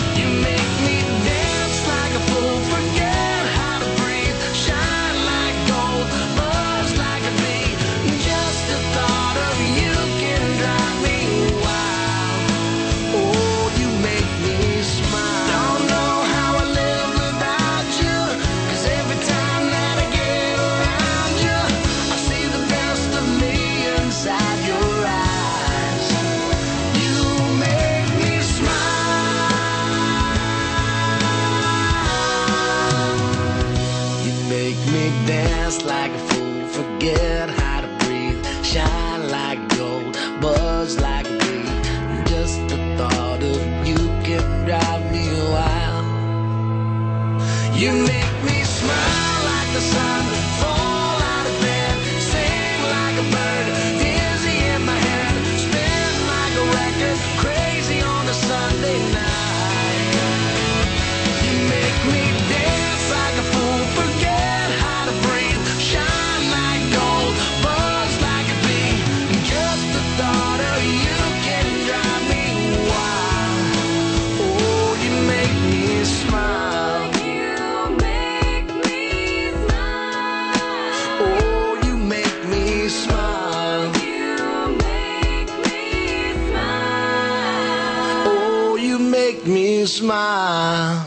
L: You make me smile like the sun, fall out of bed, sing like a bird, dizzy in my head, spin like a record, crazy on a Sunday night. You make me dance like a fool, forget how to breathe, shine like gold, buzz like a bee. Just the thought of you can drive me wild. Oh, you make me smile. You make me smile. Oh, you make me smile. You make me smile. Oh, you make me smile.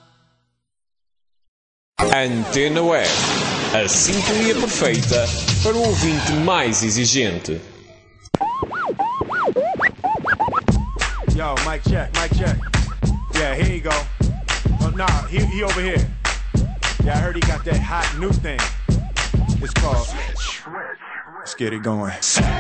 M: Antena Web, a sintonia perfeita para o ouvinte mais exigente.
N: Yo, mic check, mic check. Yeah, here you go. Oh, nah, he over here. Yeah, I heard he got that hot new thing. It's called Let's get it going.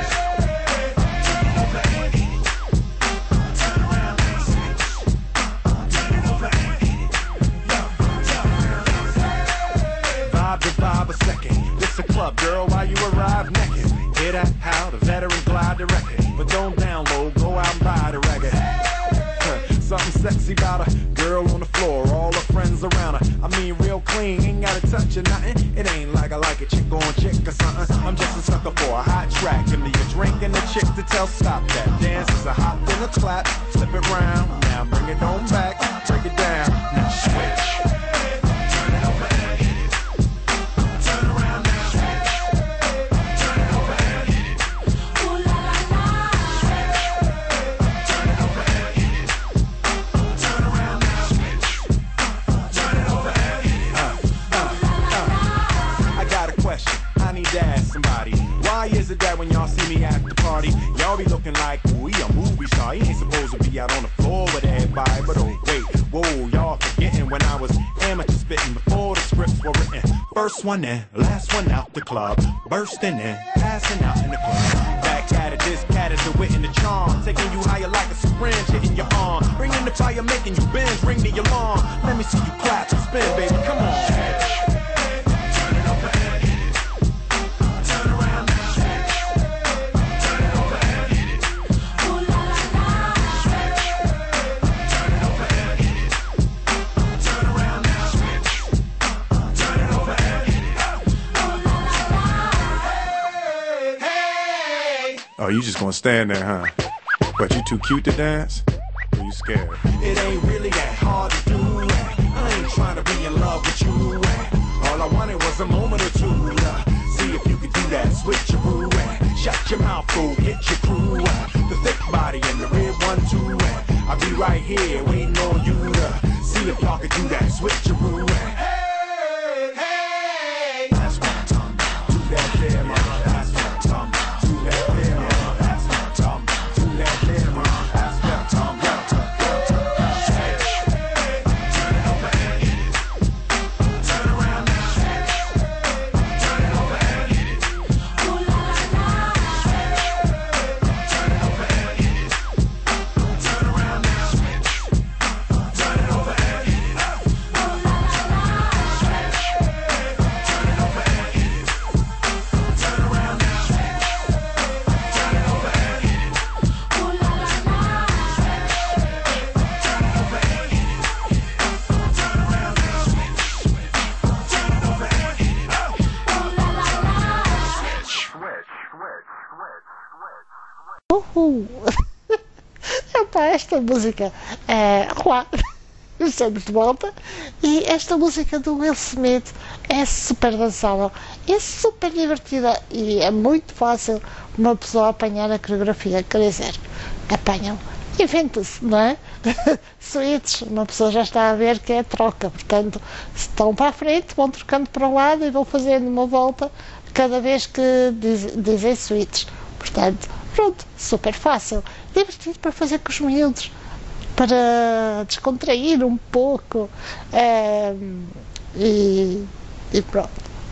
N: Vibe to vibe a second. This a club, girl, while you arrive naked. Hear that? How the veteran glide the record. But don't download, go out and buy the record. Something sexy about a girl on the floor, all her friends around her. I mean, real clean, ain't gotta touch or nothing. It ain't like I like a chick on chick or something. I'm just a sucker for a hot track. Give me a drink and a chick to tell stop that. Dance is a hop and a clap, flip it round. Now bring it on back, break it down. Now switch. Why is it that when y'all see me at the party, y'all be looking like we a movie star? You ain't supposed to be out on the floor with everybody, but oh wait, whoa, y'all forgetting when I was amateur spitting before the scripts were written. First one in, last one out the club, bursting in, passing out in the club. Back at it, this cat is the wit and the charm, taking you higher like a syringe hitting your arm, bringing the fire, making you bend, ring the alarm. Let me see you clap and spin, baby, come on. Oh, you just gonna stand there, huh? But you too cute to dance? Or you scared? It ain't really that hard to do. I ain't trying to be in love with you. All I wanted was a moment or two. See if you could do that switcheroo. Shut your mouth, fool, hit your crew. The thick body and the red one too. I'll be right here waiting on you to see if y'all could do that switcheroo. Hey, hey, that's what I'm talking about. Do that there, man. That's what I'm talking about. Do that there, man. That's what I'm talking about. Do that there, man. That's what I'm talking about. Turn it over and hit it. Turn around now. Turn it over and hit it. Ooh la la la. Turn it over and hit it. Turn around now. Turn it over and hit it. Ooh la la la. Turn it over and hit it. Turn around now. Turn it over and hit it. Ooh la la la. Turn it over and hit it. Turn around now. Turn it over and hit it. Ooh la la la. Switch.
C: Uhul! Epá, esta música é. Olá! Estamos de volta e esta música do Will Smith é super dançável, é super divertida e é muito fácil uma pessoa apanhar a coreografia. Quer dizer, apanham, inventa-se, não é? Switches, uma pessoa já está a ver que é troca, portanto, se estão para a frente, vão trocando para o lado e vão fazendo uma volta cada vez que dizem switches. Portanto, pronto, super fácil, divertido para fazer com os miúdos, para descontrair um pouco e pronto.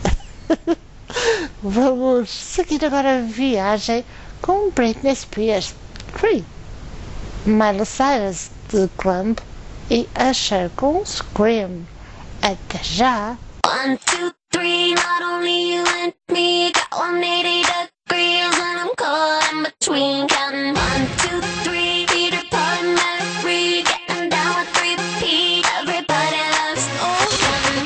C: Vamos seguir agora a viagem com Britney Spears, Free, Miley Cyrus, The Clump e Usher com Scream. Até já!
D: 1, 2, 3, not only you and me, got 180 degrees and I'm caught in between. Counting 1, 2, 3, Peter Pan, Mary, getting down with 3 Pete. Everybody loves ocean.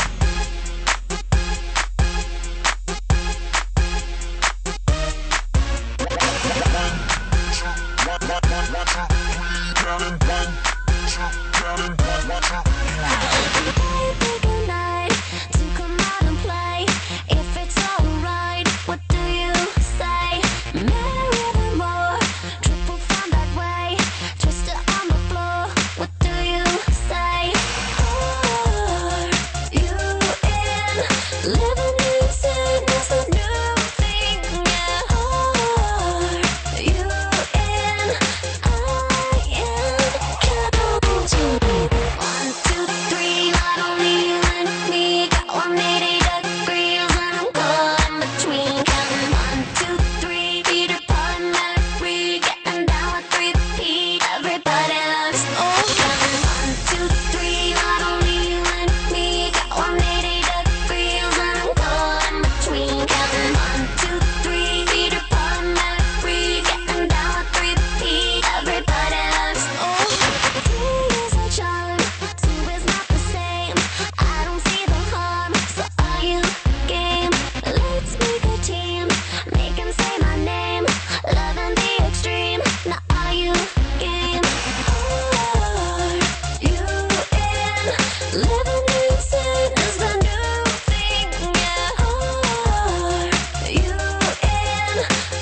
D: Pick a night to come out and play. If it's alright, what do you say? Marry them more, triple fun that way. Twist it on the floor, what do you say? Are you in? Living in sin is a new thing, yeah. Are you in? I am. Count to 1, 2, 3, not only you and me, got 180 degrees and I'm caught in between. Counting 1, 2, 3, Peter Pan, Mary, getting down with 3 Pete. Everybody loves ocean. 1, 2, 3, not only you and me, got 180 degrees and I'm caught in between. Counting 1, 2, 3, Peter Pan, Mary, getting down with 3 Pete. Everybody loves ocean. 3 is a charm, 2 is not the same. I don't see the harm, so are you game? Let's make a team, make him say my name. Loving the extreme, now are you game? Are you in? Living in sin is the new thing, yeah. Are you in?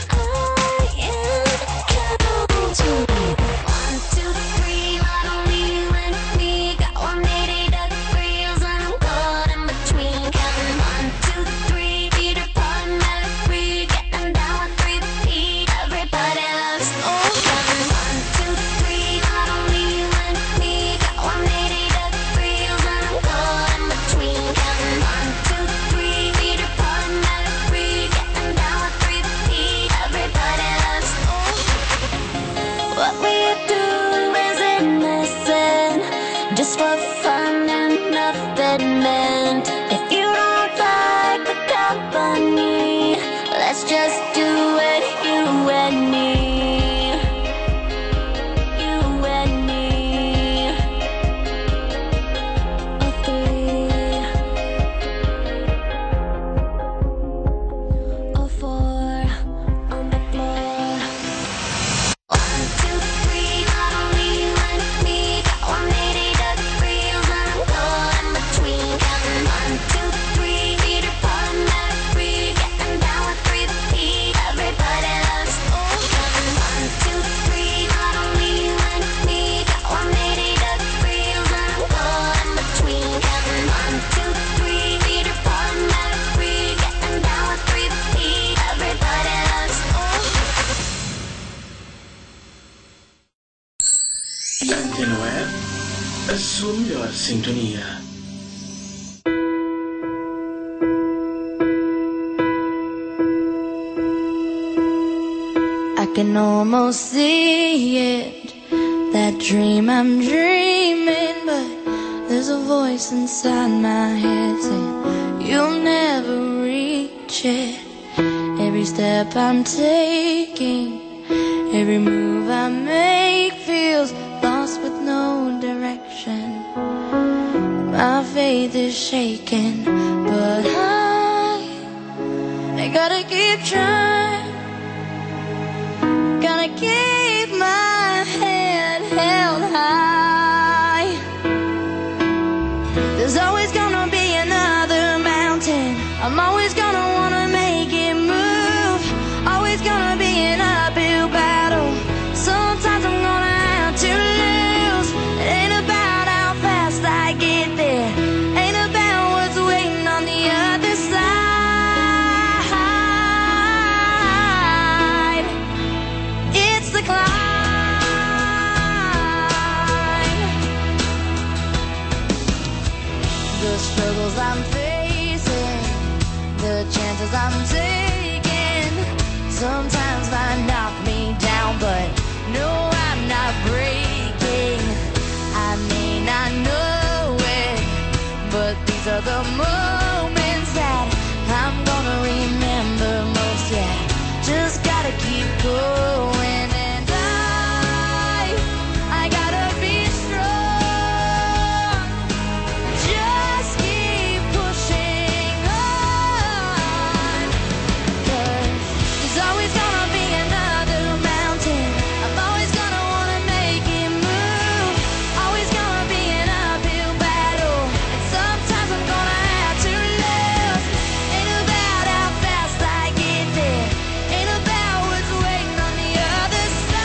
D: I am. Count to 1, 2, 3, not only you and me, got 180 degrees and I'm caught in between. Counting 1, 2, 3, Peter Pan, Mary, getting down with 3 Pete. Everybody loves ocean. 1, 2, 3, not only you and me, got 180 degrees and I'm caught in between. Counting 1, 2, 3, Peter Pan, Mary, getting down with 3 Pete. Everybody loves ocean. What we do is innocent, just for fun and nothing meant. If you don't like the company, let's just do it, you and me. You and me. A 3, a 4 on the floor. 1, 2, 3, not only you and me, got 180 degrees and I'm caught in between. Counting 1, 2, 3, Peter Pan, Mary, getting down with 3 Pete. Everybody loves ocean. 1, 2, 3, not only you and me, got 180 degrees and I'm caught in between. Counting 1, 2, 3, Peter Pan, Mary, getting down with 3 Pete. Everybody loves ocean.
K: Antena Web, a sua melhor sintonia.
D: I can almost see it, that dream I'm dreaming, but there's a voice inside my head saying you'll never reach it. Every step I'm taking, every move I make feels lost with no direction. My faith is shaking, but I gotta keep trying. Gotta keep my head held high. There's always gonna be another mountain. I'm always gonna wanna make it move. Always gonna be an uphill battle. Sometimes I'm gonna have to lose. It ain't about how fast I get there. Ain't about what's waiting on the other side. It's the climb. The struggles I'm facing, the chances I'm taking, sometimes might knock me down, but no, I'm not breaking. I may not know it, but are the moments that I'm gonna remember most. Yeah, just gotta keep going, and I gotta be strong. Just keep pushing on, 'cause there's always gonna be another mountain. I'm always gonna wanna make it move. Always gonna be an uphill battle, and sometimes I'm gonna have to lose. Ain't about how fast I get there, ain't about what's waiting on the other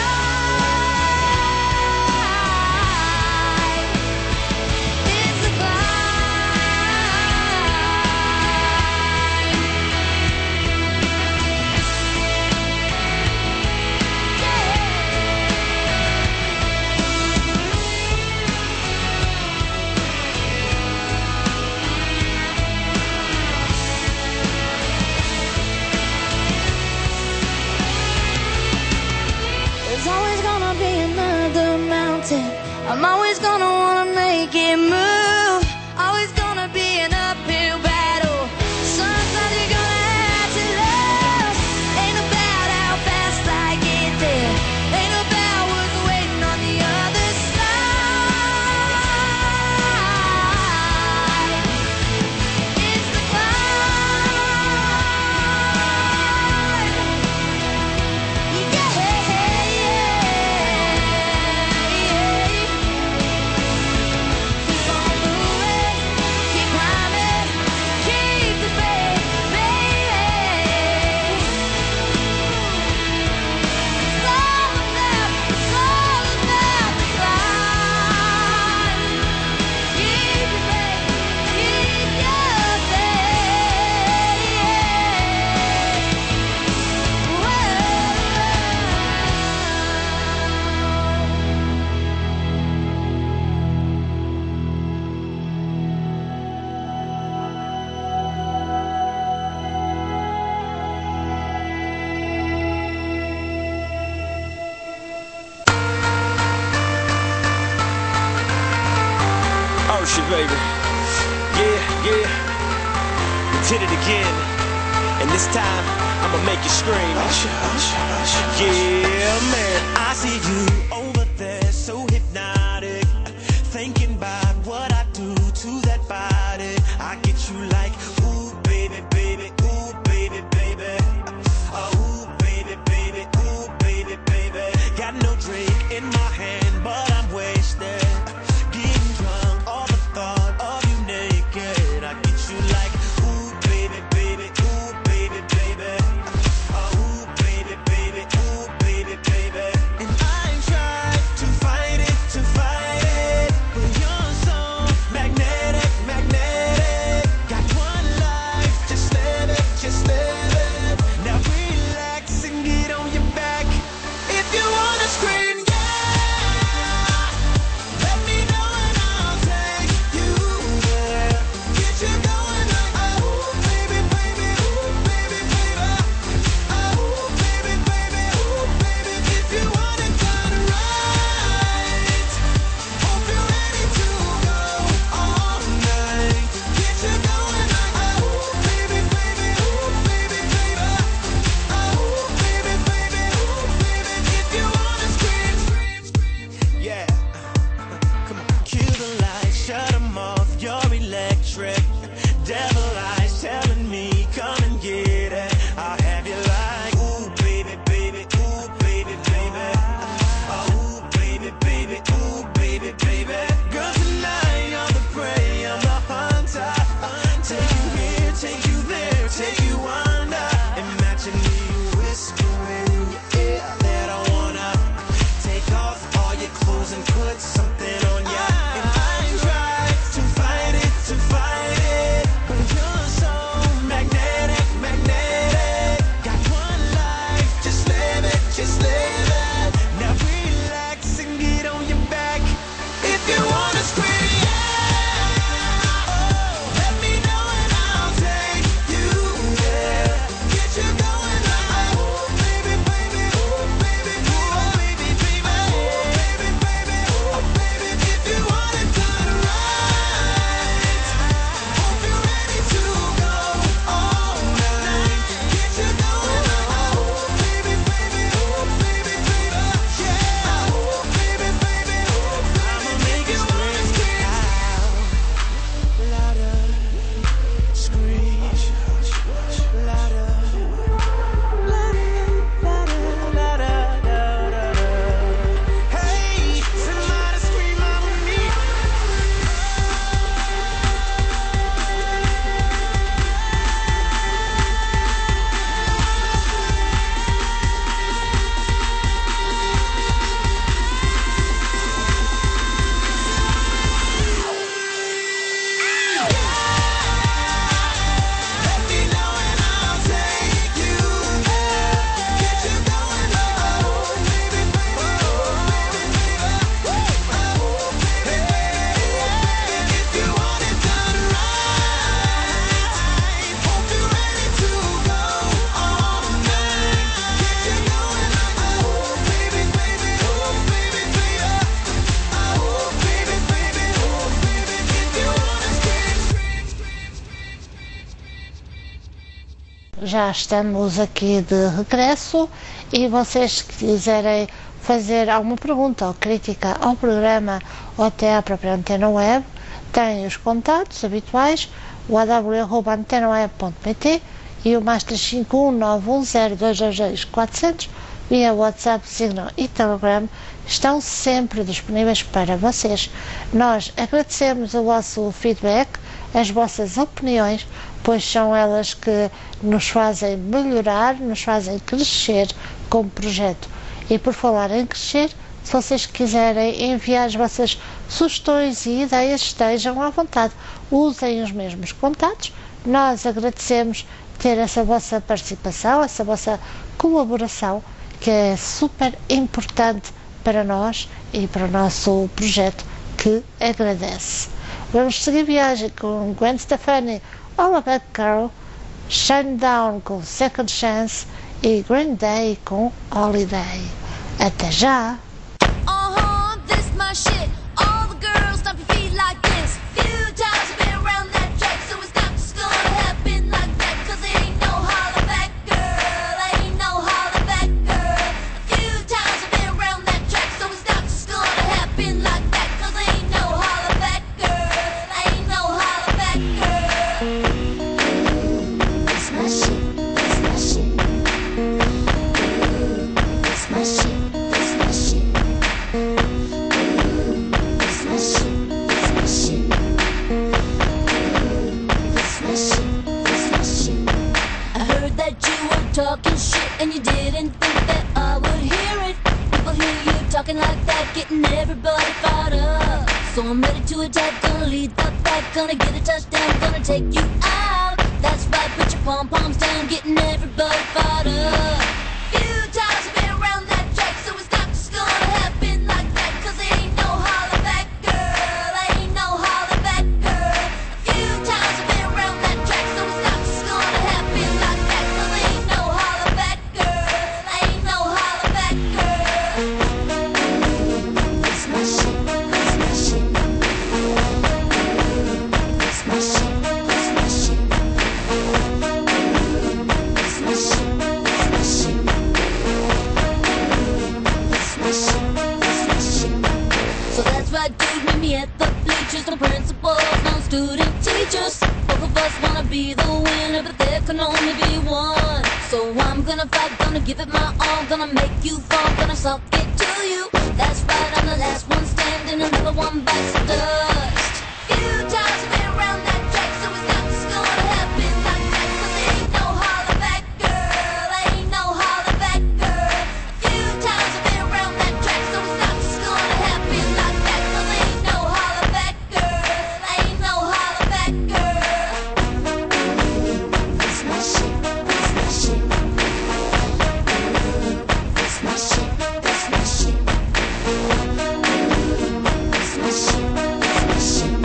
D: side. It's the There's always gonna be another mountain. I'm always gonna wanna make it move. Always gonna be an uphill battle. Sometimes you're gonna have to lose. Ain't about how fast I get there, ain't about what's waiting on the other side. It's the climb. Yeah, keep on moving, keep climbing, keep the faith, baby. It's all about the climb. Keep the faith, keep your faith.
A: Oh shit, baby. Yeah, yeah. We did it again. And this time, I'ma make you scream. Yeah, man.
O: I see you over there, so hypnotic. Thinking about what I do to that body. I get you like, ooh, baby, baby, ooh, baby, baby. Ooh, baby, baby, ooh, baby, baby. Got no drink in my hand, but I'm wasted. Getting drunk, all the thought of you naked. I get you like, ooh, baby, baby, ooh, baby, baby. Ooh, baby, baby, ooh, baby, baby. And I tried to fight it, but you're so
C: já estamos aqui de regresso e vocês que quiserem fazer alguma pergunta ou crítica ao programa ou até à própria Antena Web, têm os contatos habituais, o aw@antenaweb.pt e o mais 351-910-222-400 via WhatsApp, Signal e Telegram estão sempre disponíveis para vocês. Nós agradecemos o vosso feedback, as vossas opiniões, pois são elas que nos fazem melhorar, nos fazem crescer como projeto. E por falar em crescer, se vocês quiserem enviar as vossas sugestões e ideias, estejam à vontade, usem os mesmos contatos. Nós agradecemos ter essa vossa participação, essa vossa colaboração, que é super importante para nós e para o nosso projeto, que agradece. Vamos seguir viagem com Gwen Stefani, All About Girl, Shinedown com Second Chance e Green Day com Holiday. Até já!
D: This my shit. All the girls stomp your feet like this. Few times I've been around that track, so it's not just gonna happen like that. 'Cause it ain't no holler back girl, ain't no holler back girl. A few times I've been around that track, so it's not just gonna happen like that. 'Cause it ain't no holler back girl, ain't no holler back girl. That's my shit, that's my shit. That's my shit, that's my shit. Talking shit and you didn't think that I would hear it. People hear you talking like that, getting everybody fired up. So I'm ready to attack, gonna lead the pack, gonna get a touchdown, gonna take you out. That's right, put your pom-poms down, getting everybody fired up. Few times I've been around that track, so it's not just gonna happen like that. 'Cause it ain't no holler back girl, ain't no holler back girl. A few times I've been around that track, so it's not just gonna happen like that. 'Cause it ain't no holler back girl, ain't no holler back girl. That's my shit, that's my shit. That's my shit, that's my shit. That's my shit, that's my shit. That's my shit, that's my shit. So that's right, dude, meet me at the bleachers. No principals, no student teachers. Both of us wanna be the winner, but there can only be one. So I'm gonna fight, gonna give it my all, gonna make you fall, gonna suck it to you. That's right, I'm the last one standing, another one bites the dust. Few times I've been around that track, so it's not just gonna happen like that. 'Cause it ain't no holler back girl, ain't no holler back girl. Few times I've been around that track, so it's not just gonna happen like that. 'Cause it ain't no holler back girl, ain't no holler back girl. That's my shit, that's my shit. That's my shit, that's my shit. That's my shit, that's my shit.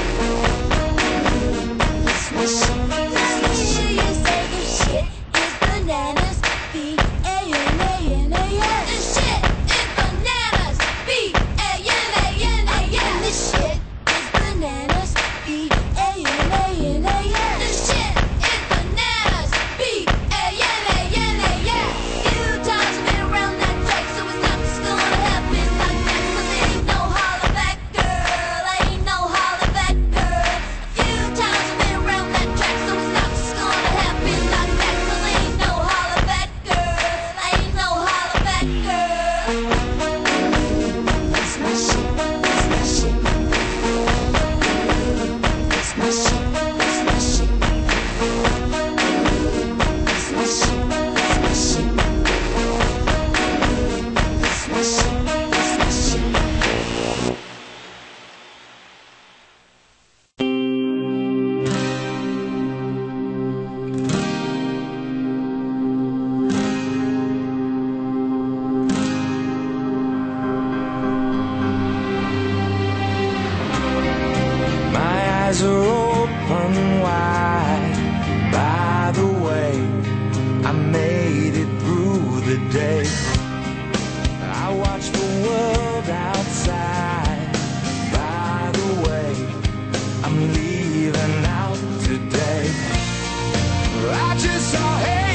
D: That's my shit, that's my shit. You say your shit is bananas, B-A-N-A-N-A-S. This shit is bananas, B-A-N-A-N-A-S. This shit is bananas, B-A-N-A-N-A-S. This shit is bananas, B-A-N-A-N-A-S. Few times I've been around that track, so it's not just gonna happen like that. 'Cause it ain't no holler back girl, ain't no holler back girl. Few times I've been around that track, so it's not just gonna happen like that. 'Cause it ain't no holler back girl, ain't no holler back girl. That's my shit, that's my shit. That's my shit, that's my shit. That's my shit, that's my shit. That's my shit, that's my shit.
I: My eyes are open wide. By the way, I made it through the day. I watched the world outside. By the way, I'm leaving out today. I just saw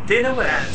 F: Antena Web.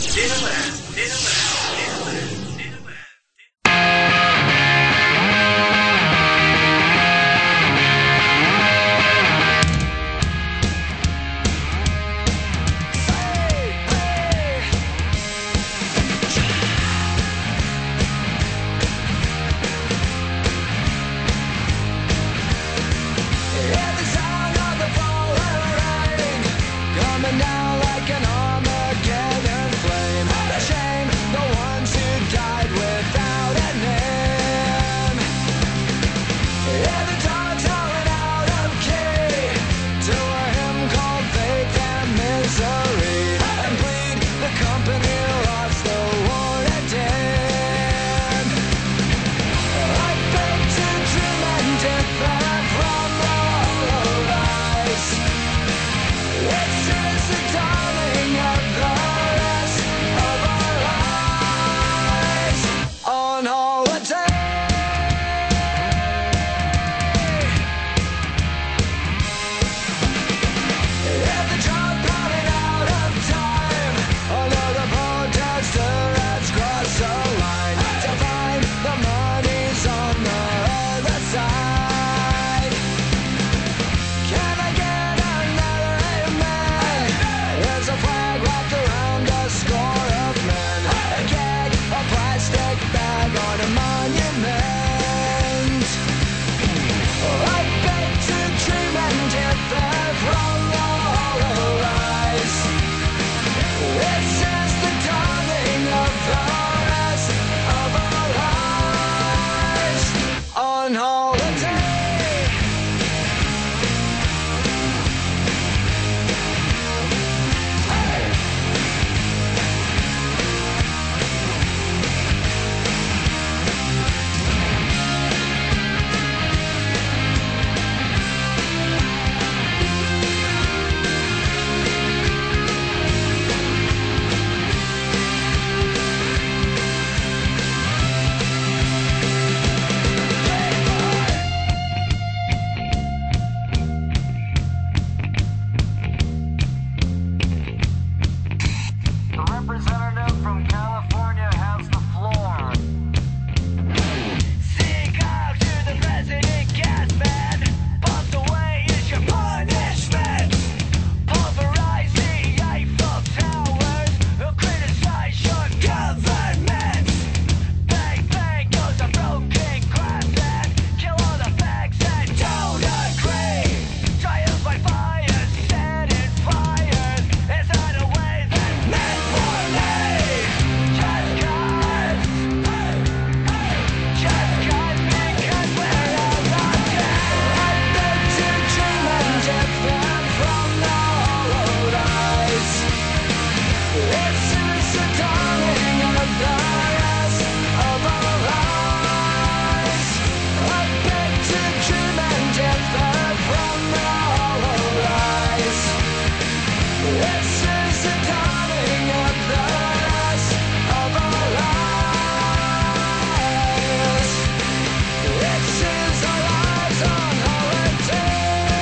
L: Coming down like an Armageddon flame. The shame, the ones who died without a name. Yeah, the dogs howling out of key to a hymn called faith and misery, and bleed the company lost the war that did. I beg to dream and differ from the hollow eyes. This is the dawning of the rest of our lives on holiday. If the drum pounding out of time, another protester has crossed the line to find the money's on the other side. Can I get another amen? There's a flag wrapped around a score of men, a keg, a plastic bag on a monument. I beg to dream and differ from the hollow eyes. This is the dawning of the rest of our lives on holiday. The representative from California has the floor. Seek out to the president, gas man. Pumped away is your punishment. Pulverize the Eiffel Towers. Criticize your government. Bang, bang goes a broken glass and kill all the facts that don't agree. Trials by fire, setting fires. Is that a way that's meant for me? Just cause, because we're all not dead. I beg to dream and differ from the hollowed eyes. This is the dawning of the rest of our lives. I beg to dream and differ from the hollowed eyes. This is the dawning of the rest of our lives. This is our lives on holiday.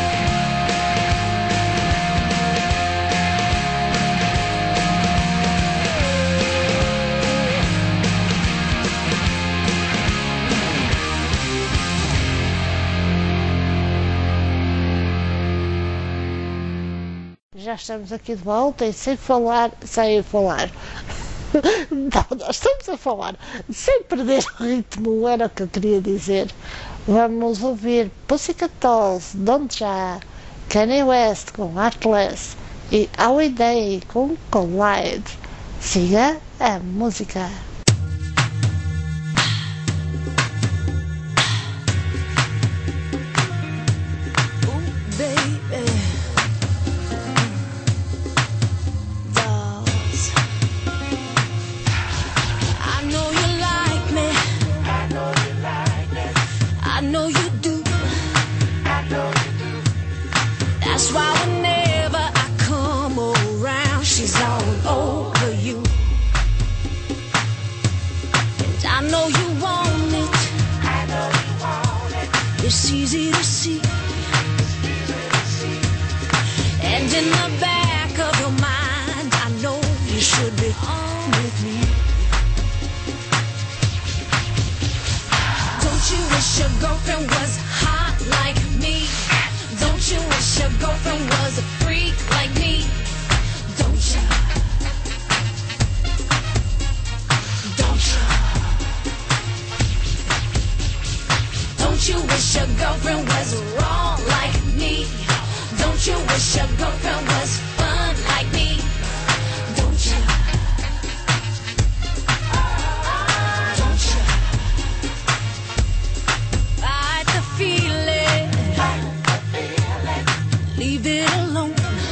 C: Já estamos aqui de volta e sem falar. Não, nós estamos a falar sem perder o ritmo, era o que eu queria dizer. Vamos ouvir Pussycat Dolls, Don't Já, Kanye West com Heartless e Howie Day com Collide. Siga a música.
D: Baby, dolls. I know you like me. I know you like me. I know you do. I know you do. That's why whenever I come around, she's all over you. And I know you want it. I know you want it. It's easy to see. And in the back of your mind, I know you should it on with me. Don't you wish your girlfriend was hot like me? Don't you wish your girlfriend was a freak like me? Don't you? Don't you? Don't you wish your girlfriend was raw like me? Don't you wish your girlfriend was fun like me? Don't you? Don't you? Fight the feeling. Leave it alone.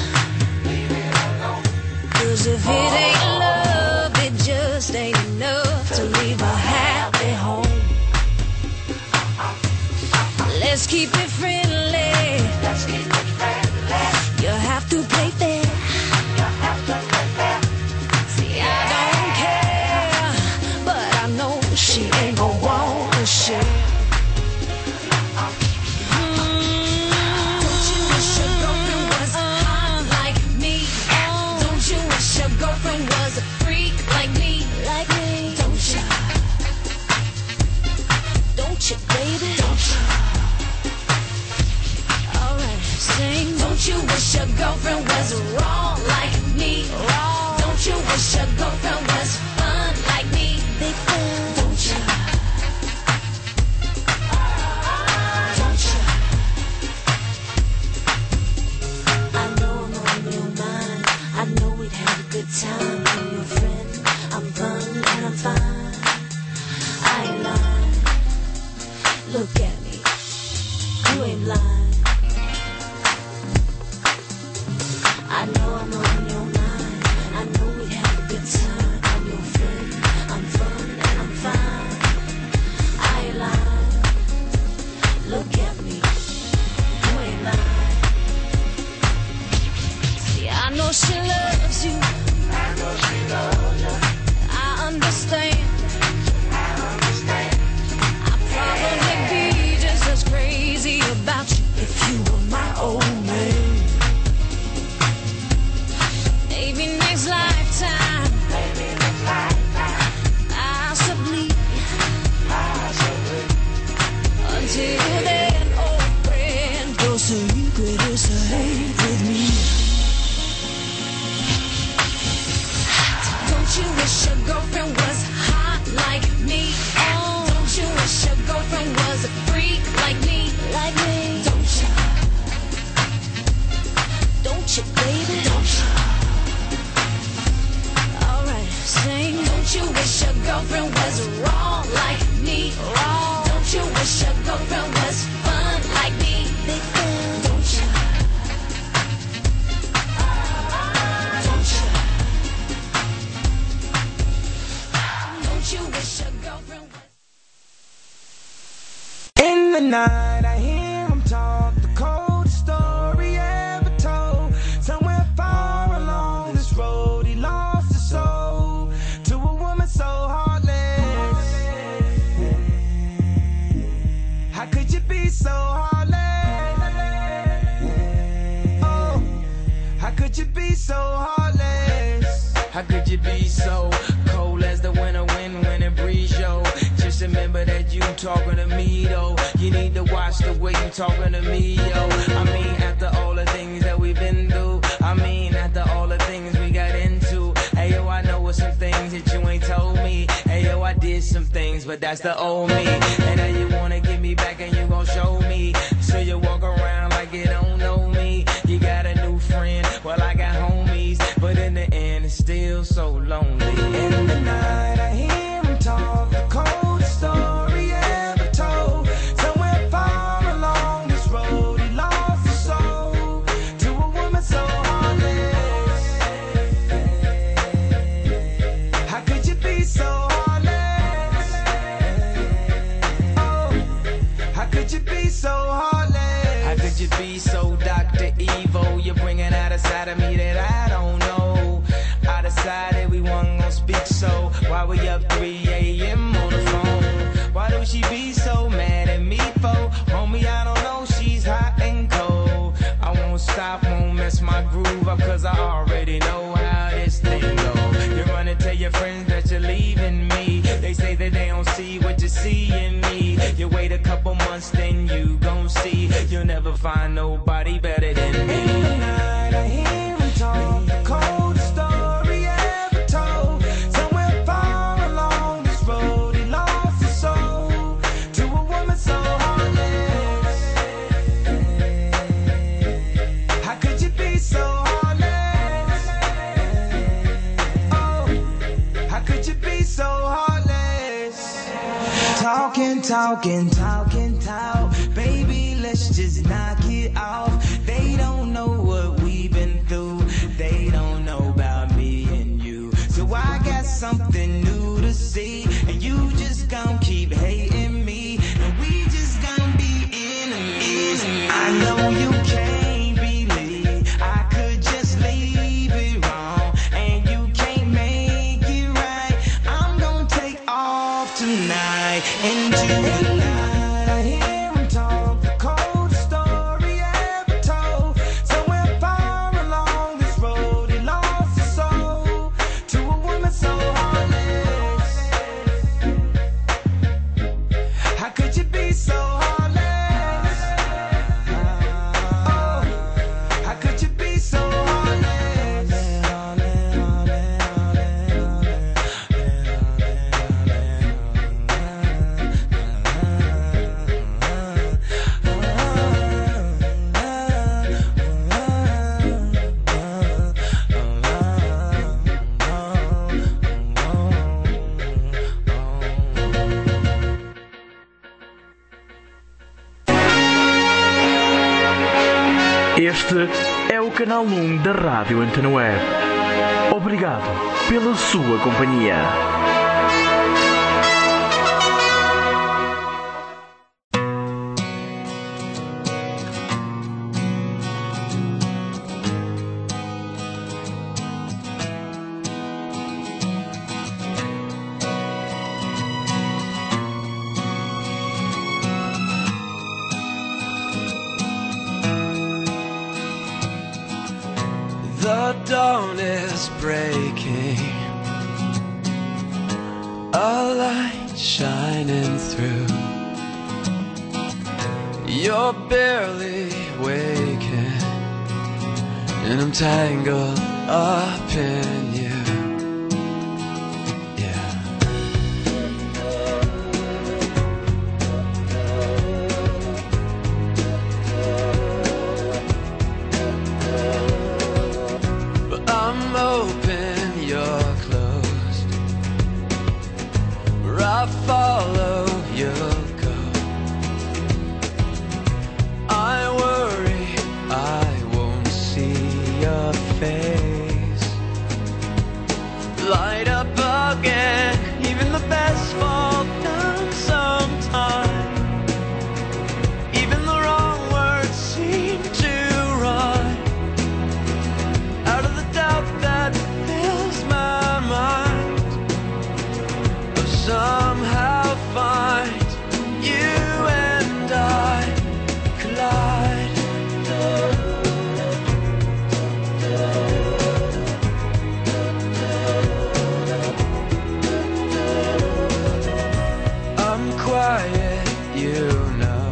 D: 'Cause if it ain't love, it just ain't enough to leave a happy home. Let's keep it friendly. You have to play fair. See, I don't care, but I know she ain't gon' wanna share. Don't you wish your girlfriend was hot like me? Don't you wish your girlfriend was a freak like me? Like me? Don't you? Don't you, baby? Don't you? Alright, sing. Don't you wish your girlfriend was raw like me? Raw. Don't you wish your girlfriend was fun like me? Big fun. Don't you? Don't you? I know I'm on your mind. I know we'd have a good time. I'm your friend. I'm fun and I'm fine. I ain't lying. Look at me. You ain't blind. I know I'm on your mind. I know we'd have a good time. I'm your friend. I'm fun and I'm fine. I ain't lying. Look at me. You ain't lying. See, I know she loves you. I know she loves you. I understand. I understand. I'd probably be just as crazy about you if you were my old man. Maybe next lifetime. Maybe next lifetime. Possibly. Possibly. Until then, old friend, your secret is safe with me. Don't you wish your girlfriend was hot like me? Don't you wish your girlfriend was a freak like me? Like me? Don't you? Don't you, baby? Don't you? Alright, sing. Don't you wish your girlfriend was raw like me? Raw. Don't you wish your girlfriend was fun like me? Big fun. Don't you? Don't you? Don't you wish your girlfriend was...
I: In the night, I hear him talk, the coldest story ever told. Somewhere far along this road, he lost his soul to a woman so heartless. How could you be so heartless? Oh, how could you be so heartless? How could you be so cold as the winter wind when it breeze, yo? Just remember that you talking to me, though. You need to watch the way you talking to me, yo. I mean, after all the things that we've been through. I mean, after all the things we got into. Hey, yo, I know what some things that you ain't told me. Hey, yo, I did some things, but that's the old me. And now you wanna get me back and you gon' show me. So you walk around like you don't know me. You got a new friend, well, I got homies. But in the end, it's still so lonely. In the night, I hear him talk, the coldest story ever told. Somewhere far along this road, he lost his soul to a woman so heartless. How could you be so heartless? Oh, how could you be so heartless? How could you be so Dr. Evil? You're bringing out a side of me that I don't know. I decided we weren't gonna speak, so why we up 3 a.m. on the phone? Why do she be so mad at me for? Homie, I don't know, she's hot and cold. I won't stop, won't mess my groove up, cause I already know how this thing go. You're running
O: see what you see in me. You wait a couple months, then you gon' see. You'll never find nobody better than me. In the night, I hear him talk, the coldest story ever told. Somewhere far along this road, he lost his soul to a woman so heartless. How could you be so heartless? Oh, how could you be so heartless? Talking, talking, talking, talk. Baby, let's just knock it off. They don't know what we've been through. They don't know about me and you. So I got something new to see. And you just gon' keep hating me. And we just gon' be enemies. I know you can't believe I could just leave it wrong. And you can't make it right. I'm gon' take off tonight. And tonight I hear him talk, the coldest story ever told. Somewhere far along this road, he lost his soul to a woman so heartless. How could you be so heartless? Oh, how could you be so heartless?
F: Este é o canal 1 da Rádio Antena Web. Obrigado pela sua companhia.
I: The dawn is breaking, a light shining through. You're barely waking, and I'm tangled up in you. I'm open, you're closed. Where I follow, you'll go. I worry I won't see your face light up again. Even the best fall down sometime. Even the wrong words seem to rhyme. Out of the doubt that fills my mind, but somehow find you and I collide. I'm quiet, you know.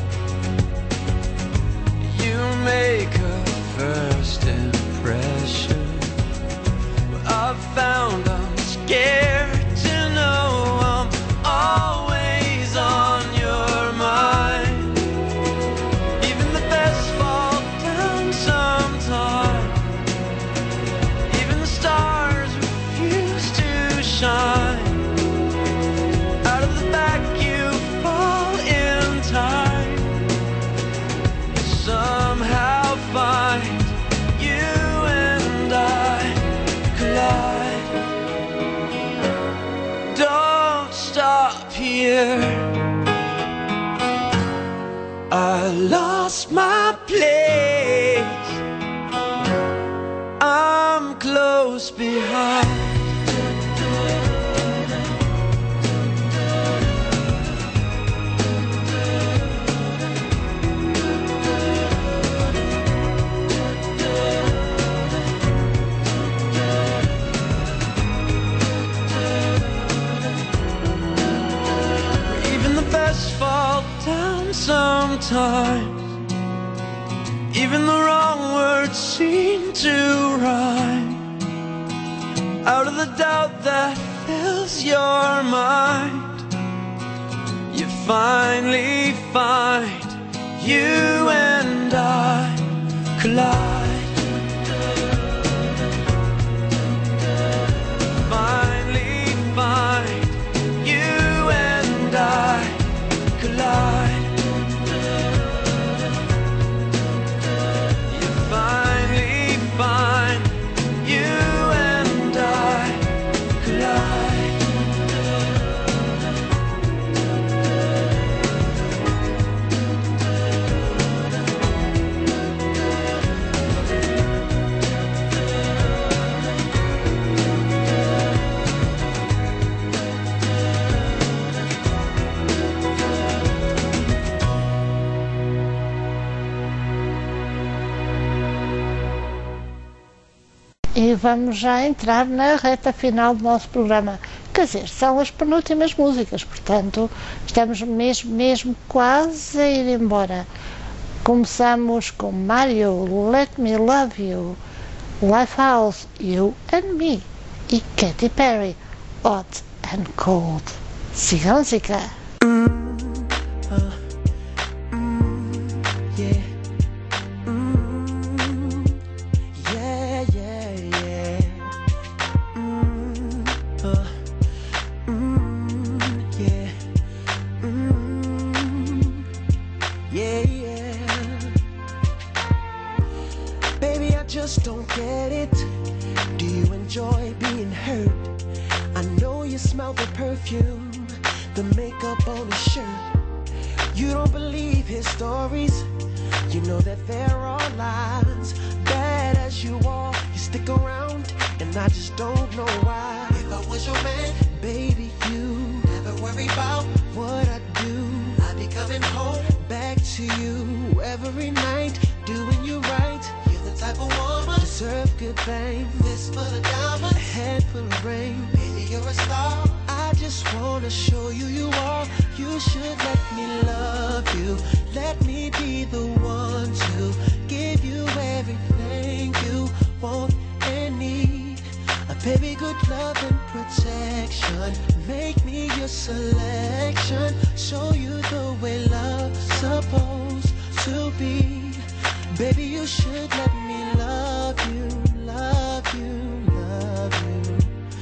I: You make a first impression. I've found I'm scared to know I'm always on your mind. Even the best fall down sometime. Even the stars refuse to shine. Out of the back you fall in time. Somehow find you and I collide. Don't stop here. I lost my place. I'm close behind. sometimes. Even the wrong words seem to rhyme. Out of the doubt that fills your mind, you finally find you and I collide. Finally find you and I collide. You finally find you and I collide.
C: E vamos já entrar na reta final do nosso programa. Quer dizer, são as penúltimas músicas, portanto, estamos mesmo quase a ir embora. Começamos com Mario, Let Me Love You, Lifehouse, You and Me e Katy Perry, Hot and Cold. Siga a música.
O: Just don't get it. Do you enjoy being hurt? I know you smell the perfume, the makeup on his shirt. You don't believe his stories. You know that there are lies. Bad as you are, you stick around, and I just don't know why. If I was your man, baby, you never worry about what I do. I'd be coming home back to you every night, doing you right. Type of woman deserve good things. This for the diamonds, a head full of rain. Baby, you're a star. I just wanna show you you are. You should let me love you. Let me be the one to give you everything you want and need. A baby, good love and protection. Make me your selection. Show you the way love's supposed to be. Baby, you should let me love you, love you, love you,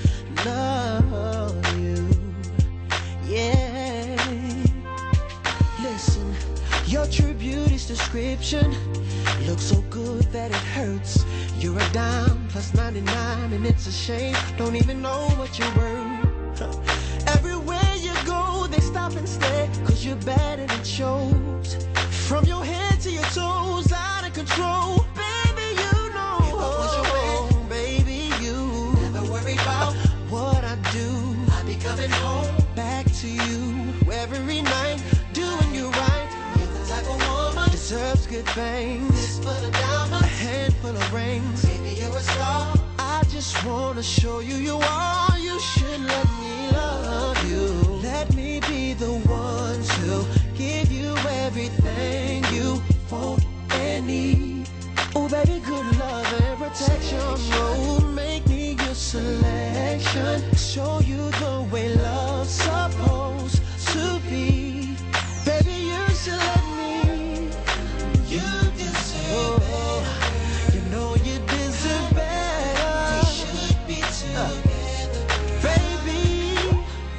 O: love you, yeah. Listen, your true beauty's description looks so good that it hurts. You're a dime plus 99 and it's a shame. Don't even know what you're worth. Everywhere you go, they stop and stare, 'cause you're bad and it shows. From your head to your toes, out of control. Baby, you know. If I was your man, baby, you never worry about what I do. I'd be coming home back to you every night, doing you right. You're the type of woman deserves good things. This for the diamonds, a handful of rings. Baby, you're a star. I just wanna show you you are. You should let me love you. Let me be the one to give you everything you want and need. Oh baby, good love and protection. Oh, make me your selection. Show you the way love's supposed to be. Baby, you should let me. You deserve better. You know you deserve better. We should be together. Baby,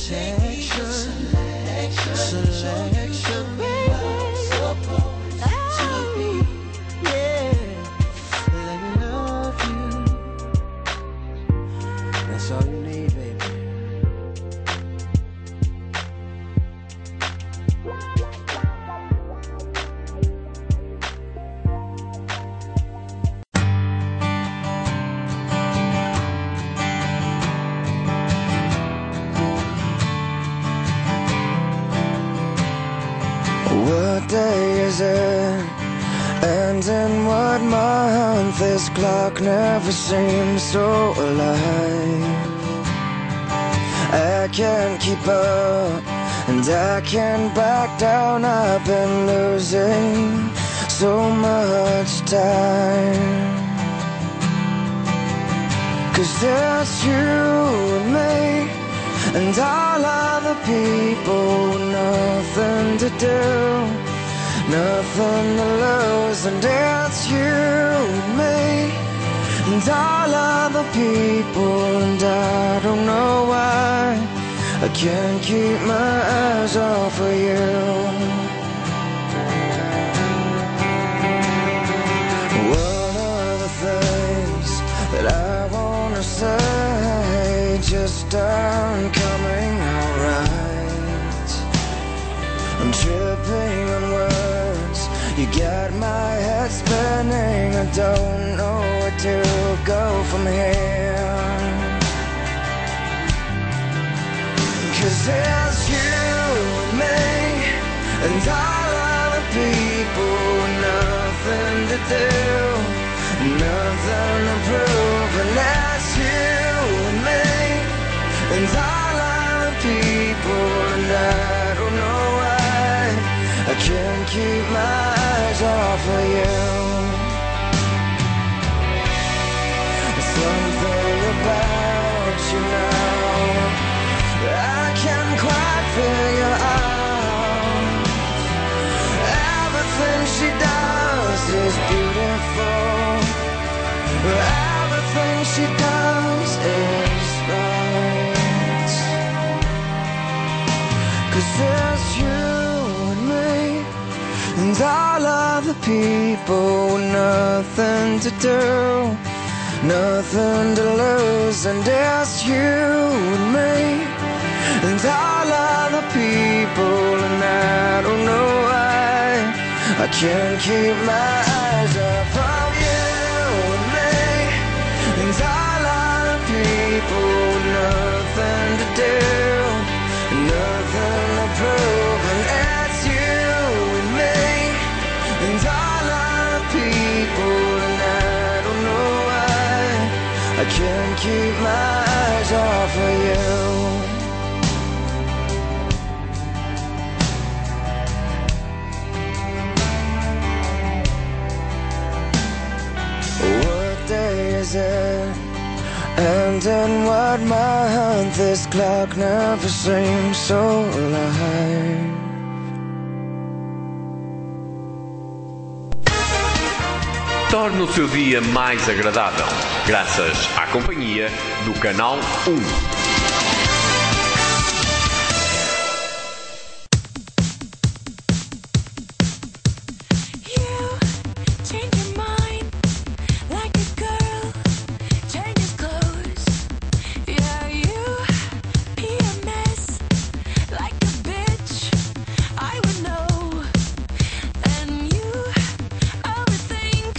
L: Selection, baby. Yeah, let me love you. That's all you need, baby.
P: What day is it? And in what month? This clock never seems so alive. I can't keep up, and I can't back down. I've been losing so much time. 'Cause there's you and me, and all other people with nothing to do, nothing to lose. And it's you and me, and all other people. And I don't know why I can't keep my eyes off of you. One of the things that I wanna say just aren't coming out right. I'm tripping on words, you got my head spinning. I don't know where to go from here. 'Cause it's you and me, and all other people with nothing to do, nothing to prove. And that's you and me, and all other people. And I don't know why I can't keep my eyes off of you. Something about you now I can't quite figure out. Everything she does is beautiful. Everything she does is right. 'Cause it's you and me, and all other people with nothing to do, nothing to lose. And it's you and me, and all other people. And I don't know why I can't keep my eyes off of you and me, and all other people. Nothing to do, nothing to prove. And it's you and me, and all other people. And I don't know why I can't keep my eyes off of you. What day is it? And in what month? This clock never seems so alive.
M: Torne o seu dia mais agradável, graças à companhia do Canal 1.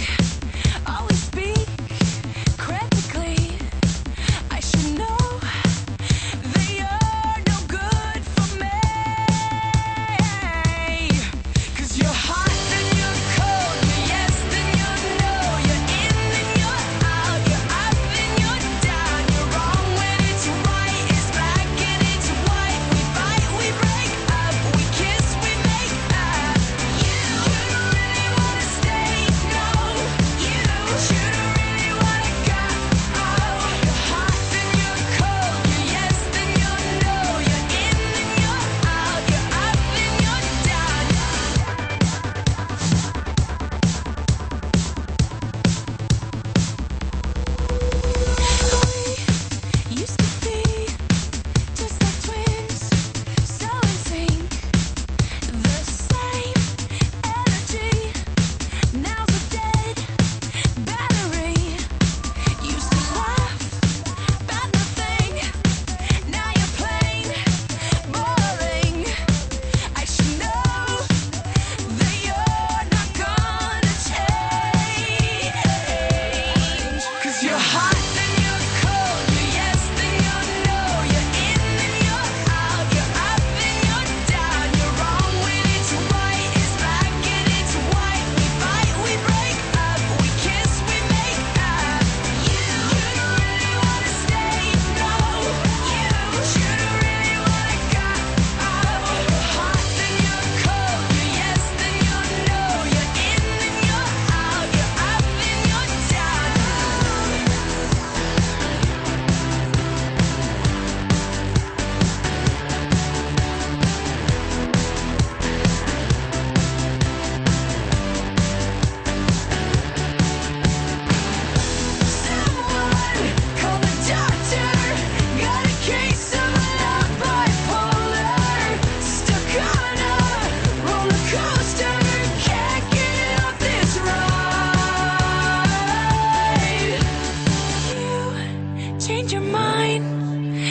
D: Always speak critically. I should know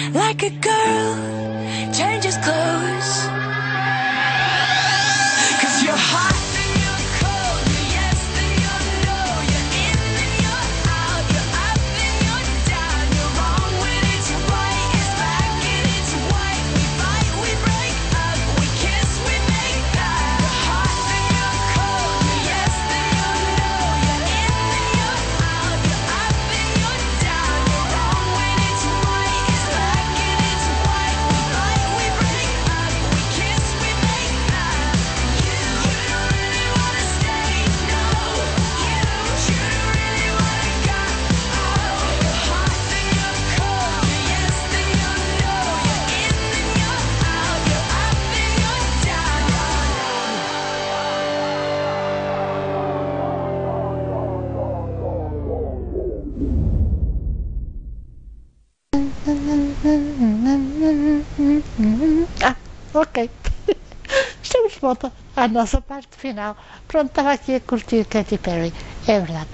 D: like a girl changes clothes. 'Cause you're hot and you're cold, you're yes and you're no, you're in and you're out, you're up and you're down, you're wrong when it's right, it's black and it's white. We fight, we break up, we kiss, we make up. You're hot and you're cold, you're yes and you're no, you're in and you're out, you're up and you're down, you're wrong when it's right, it's black and it's white. We fight, we break up, we kiss, we make up. You don't really wanna stay, no. You don't really wanna go. Oh, you're hot and you're cold, you're yes and you're no, you're in and you're out, you're up and you're down.
C: Ah, ok. Estamos de volta à nossa parte final. Pronto, estava aqui a curtir Katy Perry. É verdade.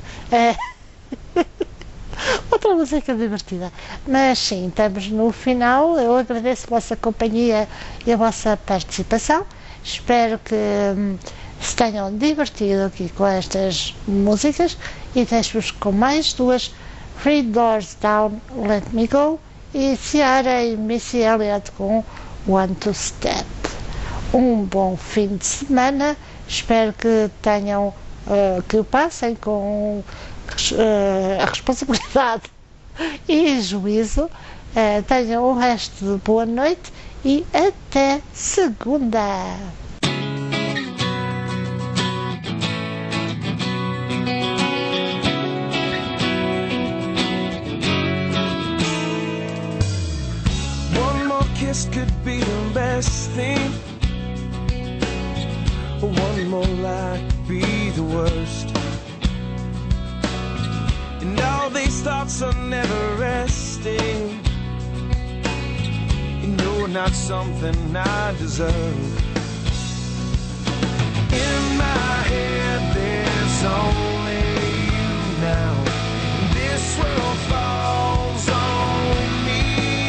C: Outra música divertida. Mas sim, estamos no final. Eu agradeço a vossa companhia e a vossa participação. Espero que se tenham divertido aqui com estas músicas e deixo-vos com mais duas: Three Doors Down, Let Me Go, e Ciara e Missy Elliott com One Two Step. Um bom fim de semana. Espero que tenham, que o passem com a responsabilidade e juízo. Tenham o resto de boa noite e até segunda.
G: One more kiss could be the best thing. One more lie could be the worst. And all these thoughts are never resting. You know, not something I deserve. In my head, there's only you now. This world falls on me.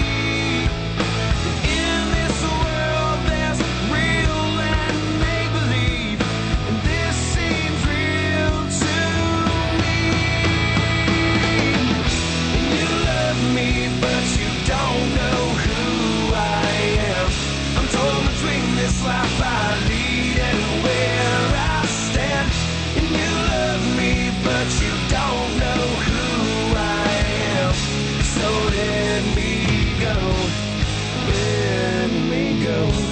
G: In this world, there's real and make-believe, and this seems real to me. And you love me, but you don't know who I am. I'm torn between this life I lead and where I stand. And you love me, but you don't know who I am. So let me go, let me go.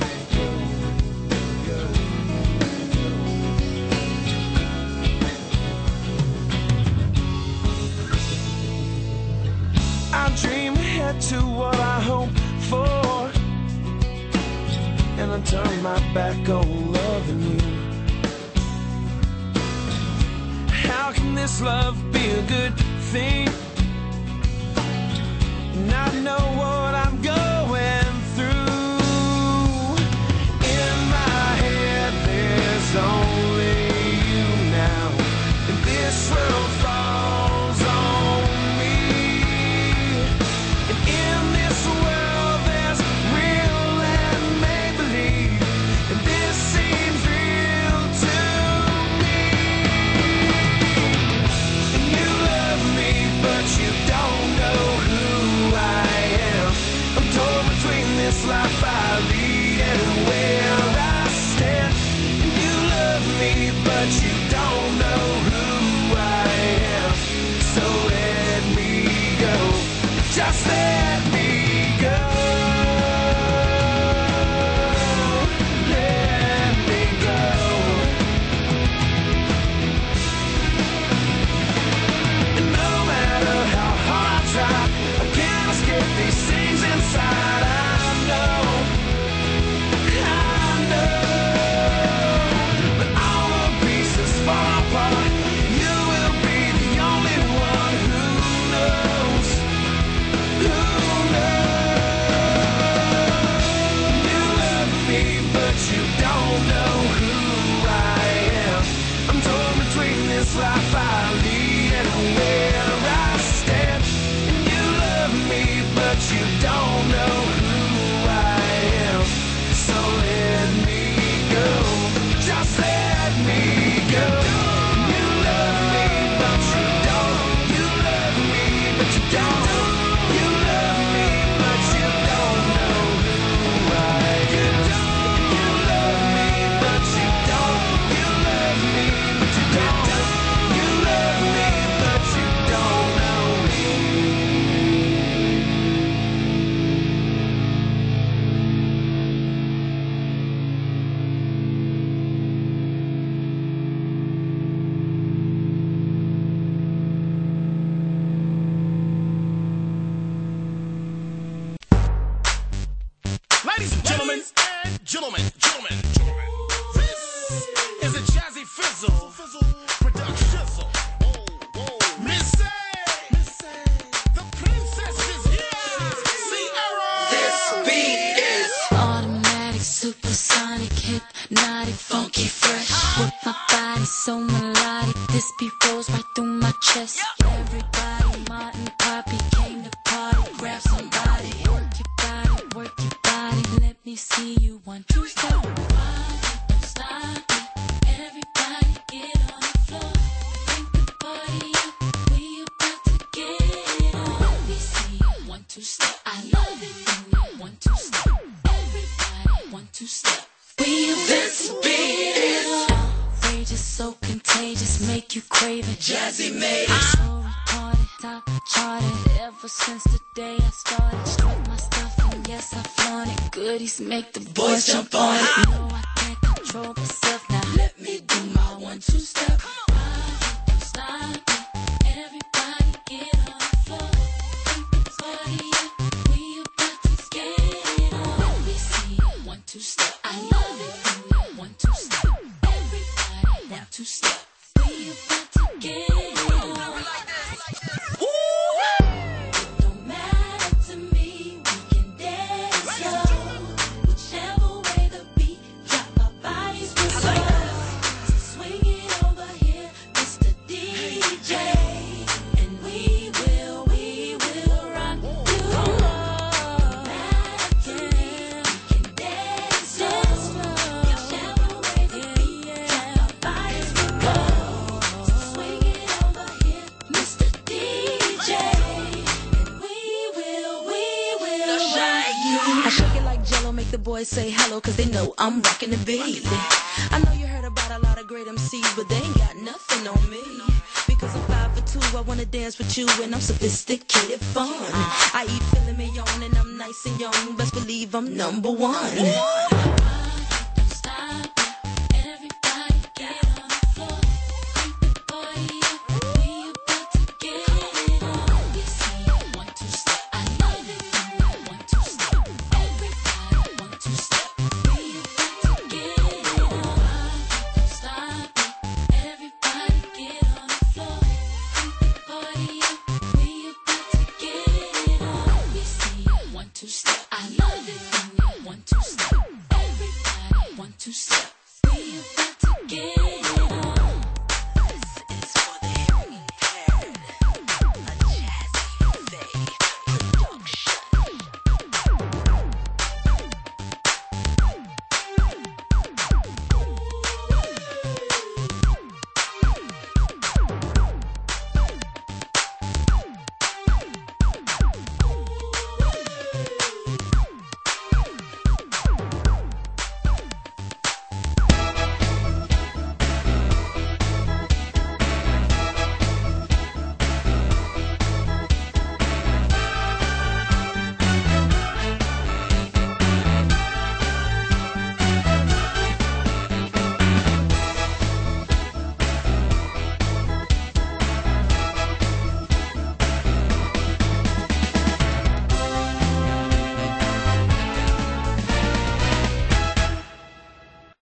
G: I dream ahead to what I hope for, and I turn my back on loving you. How can this love be a good thing? And I know what I'm going through. In my head, there's only you now, and this world falls on me. And in this world, there's real and make-believe, and this seems real to me. And you love me, but you don't know who I am. I'm torn between this life I lead and where I stand. And you love me, but you don't know who I am. So let me go, just let me go. Let me go. And no matter how hard I try, I can't escape these things inside. I know
I: don't know who I am. So let me go, just let me go. You love me, but you don't. You love me, but you don't. You love me, but you don't know who I am. You love me, but you don't. You love me, but you don't. You love me, but you don't know me.
K: Ladies and gentlemen, this is a Jazzy Fizzle production. Missy, the princess is here. Sierra.
I: This beat is
D: Automatic, supersonic, hypnotic, funky, fresh. With my body so melodic, this beat rolls right through my chest. Everybody, Martin, Poppy came to party. Grab somebody, work your body, let me see you 1, 2, step. Don't stop it. Everybody get on the floor. Bring the party up. We about to get it on. Let me see you 1, 2, step. I love it when you 1, 2, step. Everybody 1, 2, step. We about to get it on. Outrageous, so contagious, make you crave it.
I: Jazzy made it.
D: So retarded, top charted. Ever since the day I started, struck my stuff and yes I flaunt it. Goodies make the boys jump on it. No, I can't control myself now. Let me do my 1, 2, step. Don't stop it. Everybody get on the floor. Bring the party up. We about to get it on. Let me see you 1, 2, step. I love it when you 1, 2, step. Everybody 1, 2, step. We about to get it on. Don't matter to me, we can dance slow. Whichever way the beat drop, our bodies will slow. So swing it over here, Mr. DJ, and we will rock you. Don't matter to me, we can dance slow. Whichever way the beat drop, our bodies will go. So swing it over here, Mr. DJ, and we will rock you.
Q: I shake it like Jello, make the boys say hello, cause they know I'm rocking the beat. I know you heard about a lot of great MCs, but they ain't got nothing on me. Because I'm 5 for 2, I wanna dance with you, and I'm sophisticated fun. I eat filet mignon, and I'm nice and young, best believe I'm number 1.
D: Don't stop it. Everybody get on the floor. Bring the party up. We about to get it on. You see 1, 2, step. I love it when you 1, 2, step. Everybody 1, 2, step. We about to get it on. Don't stop it. Everybody get on the floor. Bring the party up. We about to get it on. You see 1, 2, step. I love it when you 1, 2, step. Everybody 1, 2, step.